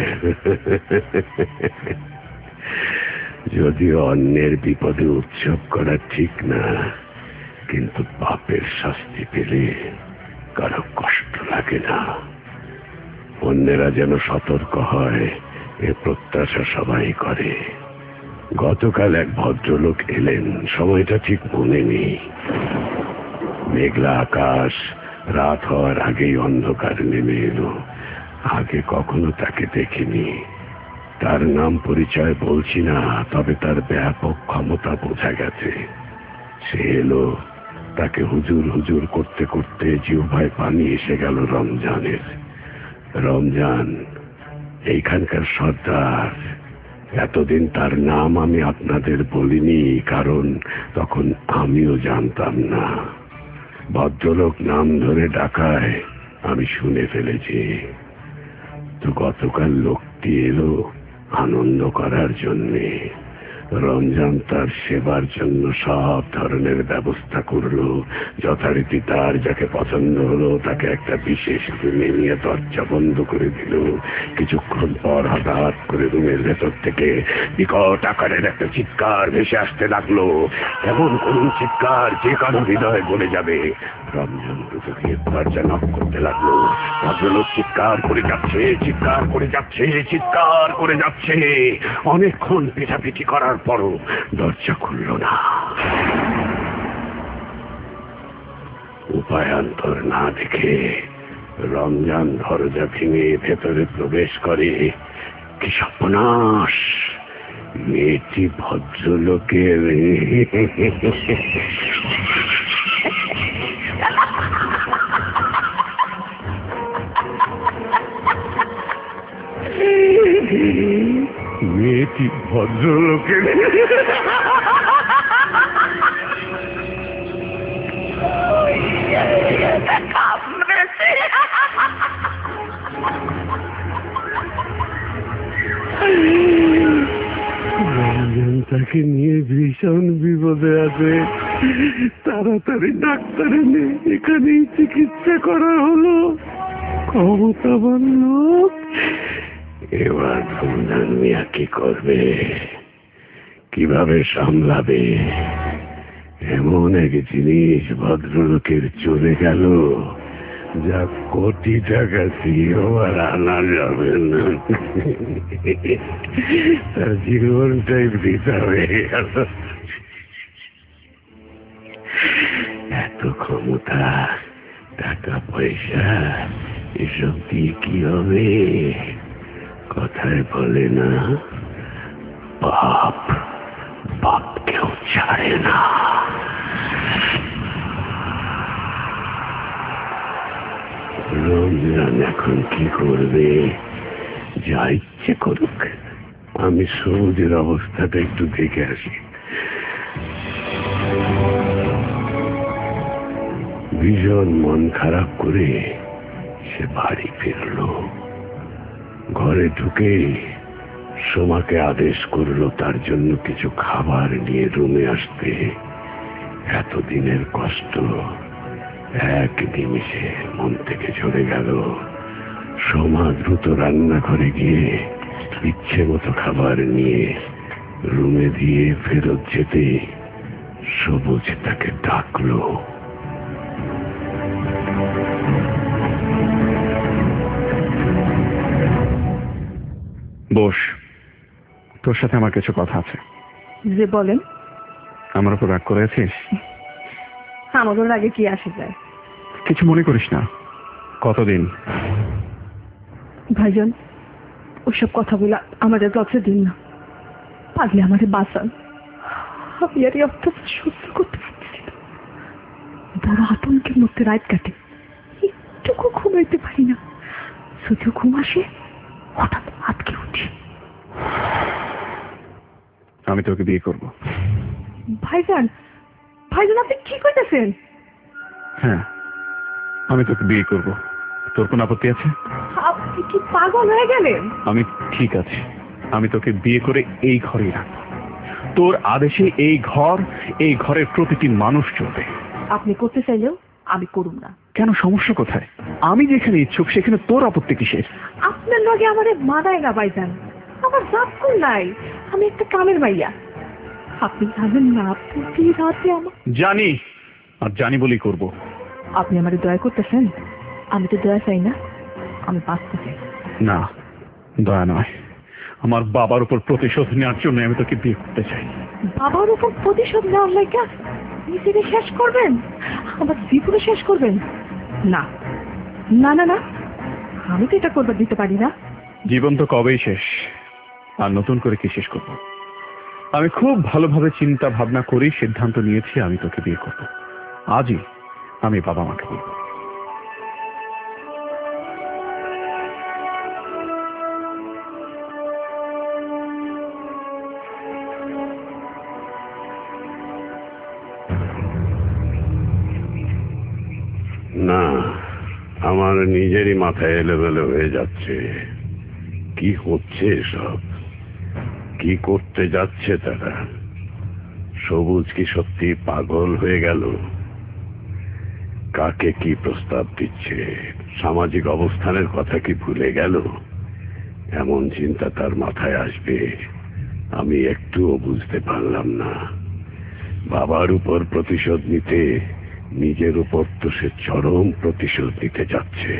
যদিও অন্যের বিপদে উৎসব করা ঠিক না, কিন্তু পাপের শাস্তি পেলে কারো কষ্ট লাগে না। অন্যেরা যেন সতর্ক হয়, এ প্রত্যাশা সবাই করে। গতকাল এক ভদ্রলোক এলেন, সময়টা ঠিক মনে নেই। মেঘলা আকাশ, রাত হওয়ার আগেই অন্ধকার নেমে এলো। আগে কখনো তাকে দেখিনি। তার নাম পরিচয় বলছি না, তবে তার ব্যাপক ক্ষমতা বোঝা গেছে। সে এলো, তাকে হুজুর হুজুর করতে করতে জিহ্বায় পানি এসে গেল রমজানের। রমজান এইখানকার সর্দার। এতদিন তার নাম আমি আপনাদের বলিনি, কারণ তখন আমিও জানতাম না। ভদ্রলোক নাম ধরে ডাকায় আমি শুনে ফেলেছি। তো গতকাল লোকটি এলো আনন্দ করার জন্যে। রমজান তার সেবার জন্য সব ধরনের ব্যবস্থা করলো। যথারীতি তার যাকে পছন্দ হলো তাকে একটা বিশেষ রুমে নিয়ে দরজা বন্ধ করে দিল। কিছুক্ষণ পর হঠাৎ করে রুমের ভেতর থেকে বিকট আকারের একটা চিৎকার ভেসে আসতে লাগলো। এমন করুণ চিৎকার যে কারো হৃদয়ে গলে যাবে। রমজান দ্রুত গিয়ে দরজা নক করতে লাগলো। ভদ্রলোক চিৎকার করে যাচ্ছে, চিৎকার করে যাচ্ছে, চিৎকার করে যাচ্ছে। অনেকক্ষণ পিঠাপিঠি করার পরও দরজা খুলল না। উপায়ান্তর না দেখে রমজান দরজা ভেঙে ভেতরে প্রবেশ করে। কি সর্বনাশ! মেয়েটি ভদ্রলোকের। মেয়েটি ভদ্রলোকের। রমজান তাকে নিয়ে ভীষণ বিপদে আছে। তাড়াতাড়ি ডাক্তার এনে এখানেই চিকিৎসা করা হলো। ক্ষমতাবান লোক। এবার রমজান মিয়া কি করবে, কিভাবে সামলাবে? এমন এক জিনিস ভদ্রলোকের চলে গেল যা কোটি টাকা দিয়েও আর আনা যাবে না। তার জীবনটাই বৃথা হয়ে গেল। এত ক্ষমতা, টাকা পয়সা, এসব দিয়ে কি হবে? কথায় বলে না, বাপ বাপ কেউ ছাড়ে না। রমজান এখন কি করবে? যা ইচ্ছে করুক, আমি সৌদির অবস্থাটা একটু দেখে আসি। ভীষণ মন খারাপ করে সে বাড়ি ফিরল। ঘরে ঢুকে সোমাকে আদেশ করলো তার জন্য কিছু খাবার নিয়ে রুমে আসতে। এতদিনের কষ্ট এক নিমিষে মন থেকে ঝরে গেল। সোমা দ্রুত রান্নাঘরে গিয়ে ইচ্ছে মতো খাবার নিয়ে রুমে দিয়ে ফেরত যেতে সবুজ তাকে ডাকলো। বস, তোর সাথে আমার কিছু কথা আছে। যে বলেন। আমার উপর রাগ করেছিস? আমাদের আগে কি আসে যায়? কিছু মনে করিস না। কতদিন? ভাইজান, ওইসব কথা বলে আমাদের লক্ষ্যে দিন না। পাগলে আমাদের বাঁচান। আমি আর এই অত্যাচার সহ্য করতে পারছি না। বড় আতঙ্কের মধ্যে রাত কাটে, একটুকু ঘুমাইতে পারি না। যদিও ঘুম আসে, হঠাৎ আটকে উঠি। আমি তোকে বিয়ে করব। ভাইজান, ভাইজান আপনি কি করতেছেন? হ্যাঁ, আমি তোকে বিয়ে করব। তোর কোন আপত্তি আছে? আপনি কি পাগল হয়ে গেলেন? আমি ঠিক আছে, আমি তোকে বিয়ে করে এই ঘরেই রাখবো। তোর আদেশে এই ঘর, এই ঘরের প্রতিটি মানুষ চলবে। আপনি করতে চাইলেও আমি করুম না। কেন, সমস্যা কোথায়? আমি যেখানে ইচ্ছুক সেখানে তোর আপত্তি কিসের? আপনার লগে আমারে মানায় না ভাইজান। আমার জাতকুল নাই, আমি একটা কামের মাইয়া। আপনি জানেন না প্রতি রাতে আমার। জানি, আর জানি বলেই করব। আপনি আমারে দয়া করতেছেন? আমি তো দয়া চাই না, আমি বাঁচতে চাই। না, দয়া নয়, আমার বাবার উপর প্রতিশোধ নেওয়ার জন্য আমি তোকে বিয়ে করতে চাই। বাবার উপর প্রতিশোধ নেওয়ার লাইগা নিজেকে শেষ করবেন? আমার জীবনে শেষ করবেন? না না না না, আমি তো এটা করবার দিতে পারি না। জীবন তো কবেই শেষ, আর নতুন করে কি শেষ করব? আমি খুব ভালোভাবে চিন্তা ভাবনা করি সিদ্ধান্ত নিয়েছি আমি তোকে বিয়ে করব। আজই আমি বাবা মাকে বলবো। না, আমার নিজেরই মাথায় এলোমেলো হয়ে যাচ্ছে। কি হচ্ছে সব? কি করতে যাচ্ছে তারা? সবুজ কি সত্যি পাগল হয়ে গেল? কাকে কি প্রস্তাব দিচ্ছে? সামাজিক অবস্থানের কথা কি ভুলে গেল? এমন চিন্তা তার মাথায় আসবে আমি একটুও বুঝতে পারলাম না। বাবার উপর প্রতিশোধ নিতে নিজের উপর তো সে চরম প্রতিশোধ নিতে যাচ্ছে।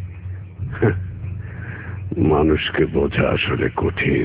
মানুষকে বোঝা আসলে কঠিন।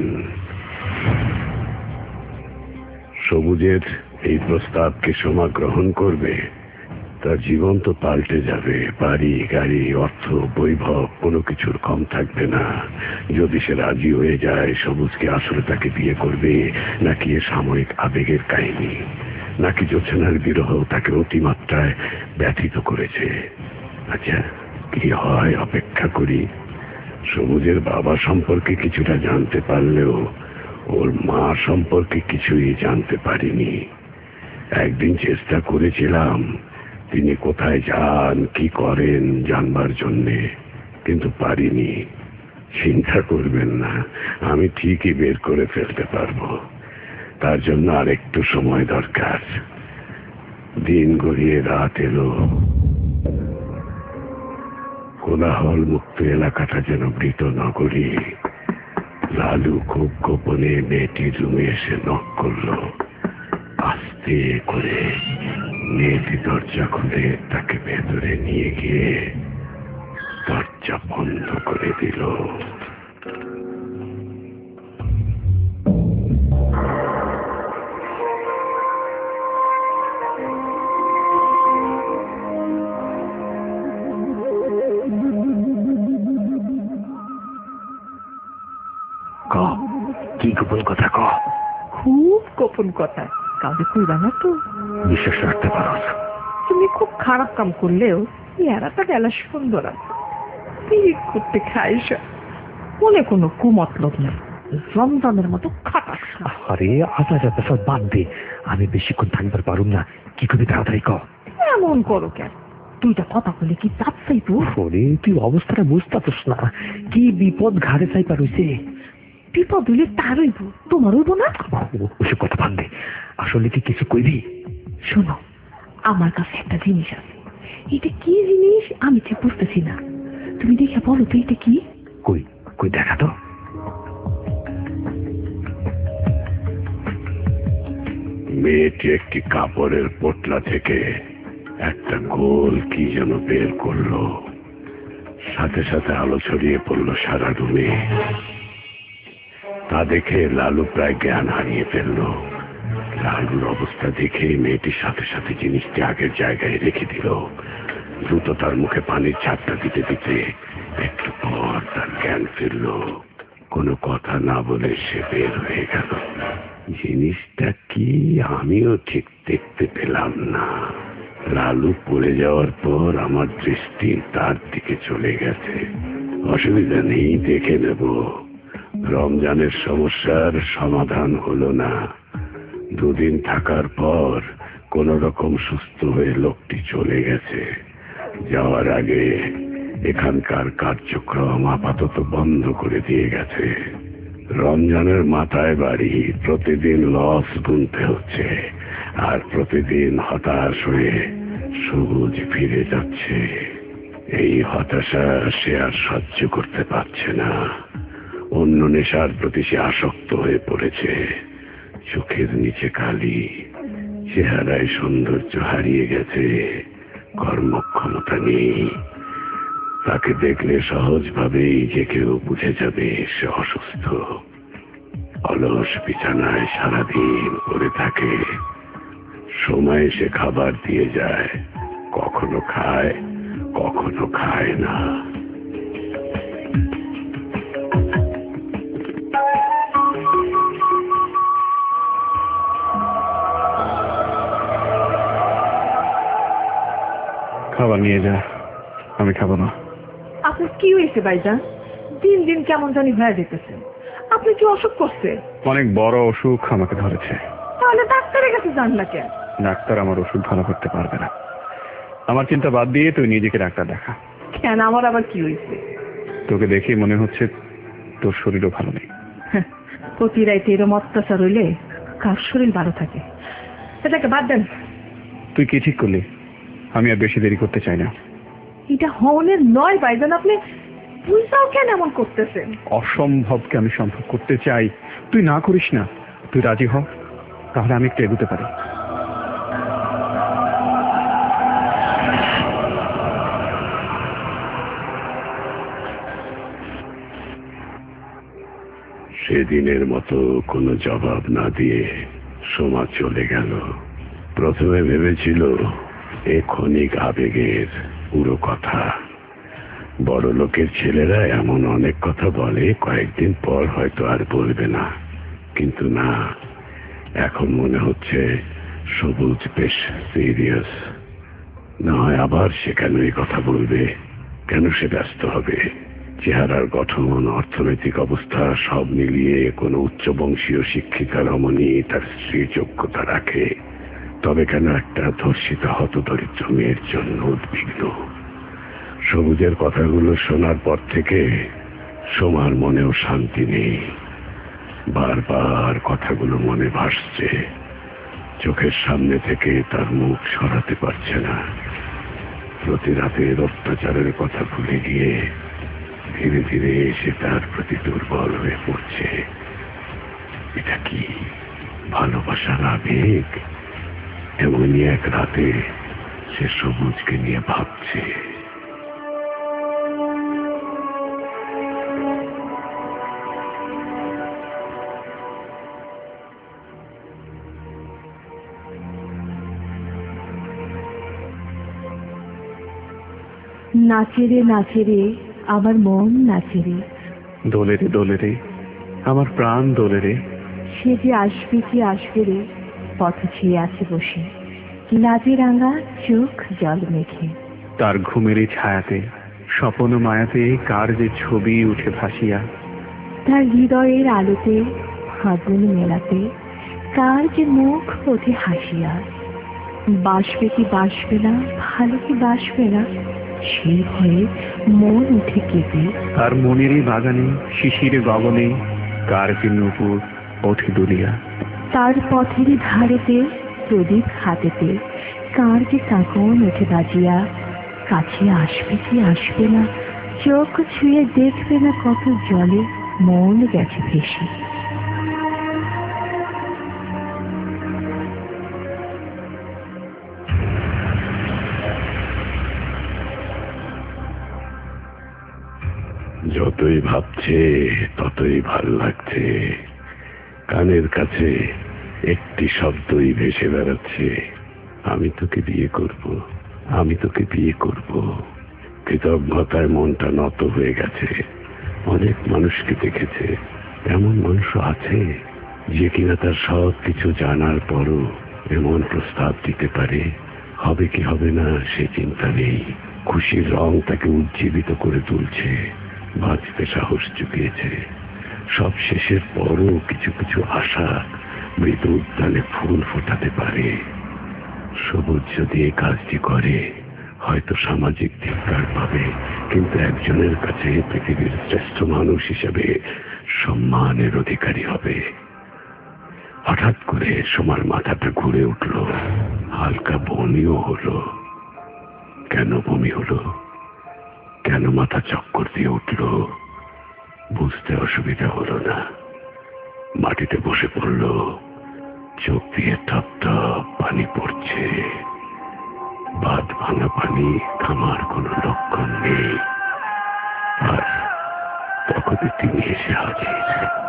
সবুজের এই প্রস্তাবকে সোমা গ্রহণ করবে, তার জীবন তো পাল্টে যাবে। বাড়ি, গাড়ি, অর্থ, বৈভব কোনো কিছুর কম থাকবে না। যদি সে রাজি হয়ে যায়, সবুজকে আসলে তাকে বিয়ে করবে, নাকি এ সাময়িক আবেগের কাহিনী, নাকি জোছনার বিরহ তাকে অতিমাত্রায় ব্যথিত করেছে। আচ্ছা, কি হয় অপেক্ষা করি। সবুজের বাবা সম্পর্কে কিছুটা জানতে পারলেও ওর মা সম্পর্কে কিছুই জানতে পারিনি। একদিন চেষ্টা করেছিলাম তিনি কোথায় যান, কি করেন জানবার জন্যে, কিন্তু পারিনি। চিন্তা করবেন না, আমি ঠিকই বের করে ফেলতে পারবো। তার জন্য আর একটু সময় দরকার। দিন গড়িয়ে রাত এলো। কোলাহল মুক্ত এলাকাটা যেন মৃত নগরী। লালু খুব গোপনে মেয়েটির রুমে এসে নক করলো। আস্তে করে মেয়েটি দরজা খুলে তাকে ভেতরে নিয়ে গিয়ে দরজা বন্ধ করে দিল। কি গোপন কথা ক? খুব গোপন কথা, কাউকে কইবা না তো। বিশ্বাস রাখতে পারো? তুমি খুব খারাপ কাম করলেও এরাটা গেলা সুন্দর পিক করতে খাইস, মনে কোনো কুমতলব নেই। জমজমের মতো খাটাস। আরে আজা যাবে সব বাদ দে, আমি বেশিক্ষণ থাকবার পারুম না। কি করবি তাড়াতাড়ি ক। এমন করো কেন? তুইটা কথা বলে কি যাচ্ছাই তো? ওরে তুই অবস্থাটা বুঝতে পারছ না, কি বিপদ ঘাড়ে চাই পারুছে। বিপদ হইলে তার হইব, তোমার হইব না? ওসব কথা বাদ দে, আসলে কি কিছু কইবি? শোনো, আমার কাছে একটা জিনিস আছে। এটা কি জিনিস আমি ঠিক বুঝতেছি না। তুমি দেখে বলো তো এটা কি? কই কই দেখা তো। মেয়েটি একটি কাপড়ের পোটলা থেকে একটা গোল কি যেন বের করলো। সাথে সাথে আলো ছড়িয়ে পড়লো সারা রুমে। তা দেখে লালু প্রায় জ্ঞান হারিয়ে ফেলল। লালুর অবস্থা দেখে মেয়েটির সাথে সাথে জিনিসটি আগের জায়গায় রেখে দিল। দ্রুত তার মুখে পানির ঝাপটা দিতে দিতে একটু পর তার জ্ঞান ফিরল। কোনো কথা না বলে সে বের হয়ে গেল। জিনিসটা কি আমিও ঠিক দেখতে পেলাম না। লালু পড়ে যাওয়ার পর আমার দৃষ্টি তার দিকে চলে গেছে। অসুবিধা নেই, দেখে নেব। রমজানের সমস্যার সমাধান হলো না। দুদিন থাকার পর কোন রকম সুস্থ হয়ে লোকটি চলে গেছে। যাওয়ার আগে এখানকার কার্যক্রম আপাতত বন্ধ করে দিয়ে গেছে। রমজানের মাথায় বাড়ি, প্রতিদিন লস গুনতে হচ্ছে, আর প্রতিদিন হতাশ হয়ে সবুজ ফিরে যাচ্ছে। এই হতাশা সে আর সহ্য করতে পারছে না। অন্য নেশার প্রতি সে আসক্ত হয়ে পড়েছে। চোখের নিচে কালি, চেহারায় সৌন্দর্য হারিয়ে গেছে, কর্মক্ষমতা নেই। তাকে দেখলে সহজভাবেই যে কেউ বুঝে যাবে সে অসুস্থ। অলস বিছানায় সারাদিন পড়ে থাকে। সময়ে সে খাবার দিয়ে যায়, কখনো খায় কখনো খায় না। খাবার নিয়ে যা, আমি খাবো না। আপনার কি হয়েছে ভাইজান? দিন দিন কেমন জানি হয়ে যেতেছেন। আপনি কি অসুখ করছে? অনেক বড় অসুখ আমাকে ধরেছে। তাহলে ডাক্তারের কাছে যান না কেন? ডাক্তার আমার ওষুধ ভালো করতে পারবে না। আমার চিন্তা বাদ দিয়ে তুই নিজেকে ডাক্তার দেখা। কেন, আমার আবার কি হয়েছে? তোকে দেখে মনে হচ্ছে তোর শরীরও ভালো নেই। প্রতি রাইতে এরম অত্যাচার হইলে কার শরীর ভালো থাকে? সেটাকে বাদ দেন। তুই কি ঠিক করলি? আমি আর বেশি দেরি করতে চাই না। এটা হওনের নয় ভাইজান, আপনি বুঝাও কেন এমন করতেছেন? অসম্ভবকে আমি সম্ভব করতে চাই, তুই না করিস না। তুই রাজি হ, তাহলে আমি একটু এগোতে পারি। সেদিনের মতো কোনো জবাব না দিয়ে সোমা চলে গেল। প্রথমে ভেবেছিল এ ক্ষণিক আবেগের পুরো কথা। বড় লোকের ছেলেরা এমন অনেক কথা বলে, কয়েকদিন পর হয়তো আর বলবে না। কিন্তু না, এখন মনে হচ্ছে সবুজ বেশ সিরিয়াস। না হয় আবার সে কেন এই কথা বলবে? কেন সে ব্যস্ত হবে? চেহারার গঠন, অর্থনৈতিক অবস্থা সব মিলিয়ে কোনো উচ্চবংশীয় শিক্ষিতা রমণী তার স্ত্রীর যোগ্যতা রাখে। তবে কেন একটা ধর্ষিত হতদরিদ্র মেয়ের জন্য উদ্বিগ্ন? সবুজের কথাগুলো শোনার পর থেকে সোমার মনেও শান্তি নেই। বারবার কথাগুলো মনে ভাসছে। চোখের সামনে থেকে তার মুখ সরাতে পারছে না। প্রতি রাতের অত্যাচারের কথা ভুলে গিয়ে ধীরে ধীরে সে তার প্রতি দুর্বল হয়ে পড়ছে। এটা কি ভালোবাসার আবেগ? এমনই এক রাতে সে সবুজকে নিয়ে ভাবছে। নাচে রে নাচে রে আমার মন নাচে রে, দোলে রে দোলে রে আমার প্রাণ দোলে রে। সে যে আসবে কি আসবে রে, পথ ছেয়ে আছে বসে, লাজে রাঙা চোখ জল মেখে। তার ঘুমেরই ছায়াতে স্বপন মায়াতে কার যে ছবি উঠে ভাসিয়া, তার হৃদয়ের আলোতে আগুন মেলাতে কার যে মুখ ওঠে হাসিয়া। বাসবে কি বাসবে না, ভালো কি বাসবে না, সেই ভয়ে মন উঠে কেঁপে। তার মনেরই বাগানে শিশির গগনে কার যে নূপুর ওঠে দুলিয়া। তার পথেরই ধারেতে প্রদীপ হাতেতে কার যে কাঁকন ওঠে বাজিয়া। কাছে আসবে কি আসবে না, চোখ ছুঁয়ে দেখবে না কত জলে মন গেছে ভেসে। যতই ভাবছে ততই ভাল লাগছে। কানের কাছে একটি শব্দই ভেসে বেড়াচ্ছে, আমি তোকে বিয়ে করব, আমি তোকে বিয়ে করব। কৃতজ্ঞতায় মনটা নত হয়ে গেছে। অনেক মানুষকে দেখেছে, এমন মানুষ আছে যে কিনা তার সব কিছু জানার পরও এমন প্রস্তাব দিতে পারে। হবে কি হবে না সে চিন্তা নেই, খুশির রং তাকে উজ্জীবিত করে তুলছে, বাঁচতে সাহস জুগিয়েছে। সব শেষের পরও কিছু কিছু আশা মৃদু উদ্যানে ফুল ফোটাতে পারে। সবুজ যদি এই কাজটি করে হয়তো সামাজিক ধিক্কার পাবে, কিন্তু একজনের কাছে পৃথিবীর শ্রেষ্ঠ মানুষ হিসেবে সম্মানের অধিকারী হবে। হঠাৎ করে সোমার মাথাটা ঘুরে উঠল, হালকা বমিও হলো। কেন বমি হলো, কেন মাথা চক্কর দিয়ে উঠল বুঝতে অসুবিধা হলো না। মাটিতে বসে পড়ল, চোখ দিয়ে টপ টপ পানি পড়ছে। বাঁধ ভাঙা পানি থামার কোনো লক্ষণ নেই। আর তখনই তিনি এসে হাজির।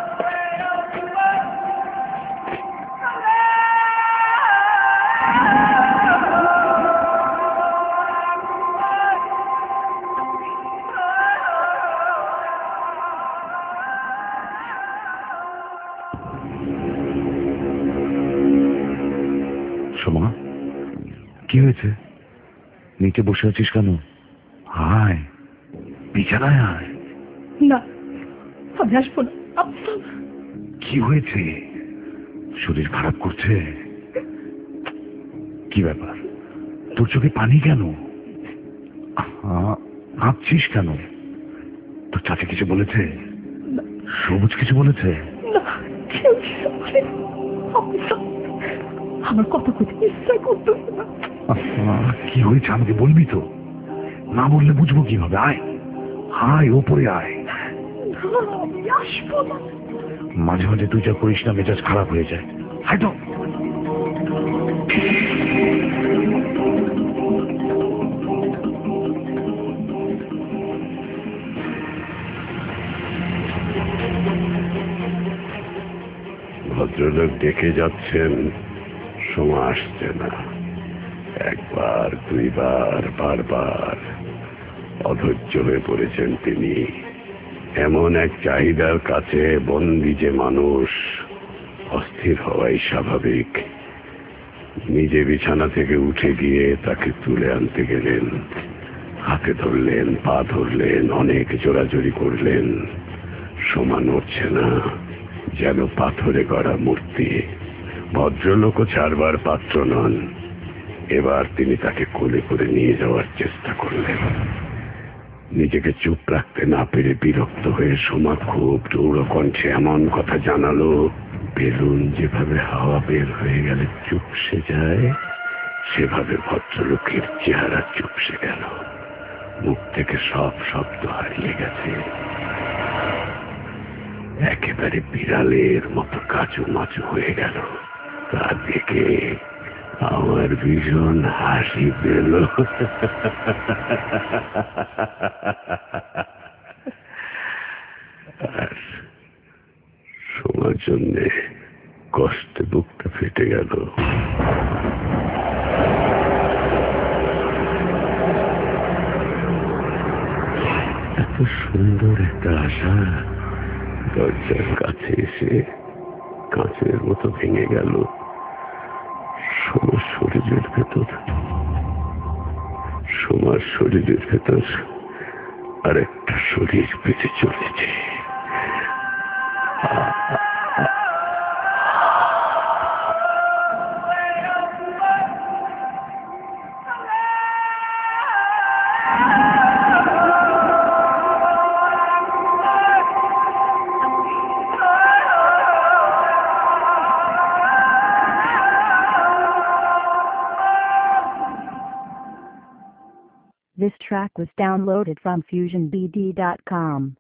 সোমা, কি হয়েছে? নিচে বসে আছিস কেন? আয়, বিছানায় আয়। না, আমি আসবো না। কি হয়েছে? শরীর খারাপ করছে? কি ব্যাপার, তোর চোখে পানি কেন? কাঁদছিস কেন? তোর চাচা কিছু বলেছে? সবুজ কিছু বলেছে? আমার কথা কথা ইচ্ছা করতো না। কি হয়েছে আমাকে বলবি তো? না বললে বুঝবো কিভাবে? আয় আয়, ওপরে আয়। আমি আসবো না। মাঝে মাঝে তুই যা করিস না, মেজাজ খারাপ হয়ে যায়। আয় তো। ভদ্রলোক ডেকে যাচ্ছেন, সোমা আসছে না। একবার দুইবার বারবার অধৈর্য হয়ে পড়েছেন তিনি। এমন এক চাহিদার কাছে বন্দী যে মানুষ, অস্থির হওয়াই স্বাভাবিক। নিজে বিছানা থেকে উঠে গিয়ে তাকে তুলে আনতে গেলেন। হাতে ধরলেন, পা ধরলেন, অনেক জোরাজোরি করলেন। সোমা নড়ছে না, যেন পাথরে গড়া মূর্তি। ভদ্রলোকও ছাড়বার পাত্র নন। এবার তিনি তাকে কোলে করে নিয়ে যাওয়ার চেষ্টা করলেন। নিজেকে চুপ রাখতে না পেরে বিরক্ত হয়ে সোমা খুব দৃঢ় কণ্ঠে এমন কথা জানালো, বেলুন যেভাবে হাওয়া বের হয়ে গেলে চুপসে যায়, সেভাবে ভদ্রলোকের চেহারা চুপসে গেল। মুখ থেকে সব শব্দ হারিয়ে গেছে। একেবারে বিড়ালের মতো কাচু মাচু হয়ে গেল। তা দেখে আমার ভীষণ হাসি পেল। আর সোমার জন্যে কষ্টে বুকটা ফেটে গেল। এত সুন্দর একটা আশা দরজার কাছে এসে কাঁচের মতো ভেঙে গেল। সোমার শরীরের ভেতর আর একটা শরীর বেঁচে চলেছে। This track was downloaded from FusionBD.com.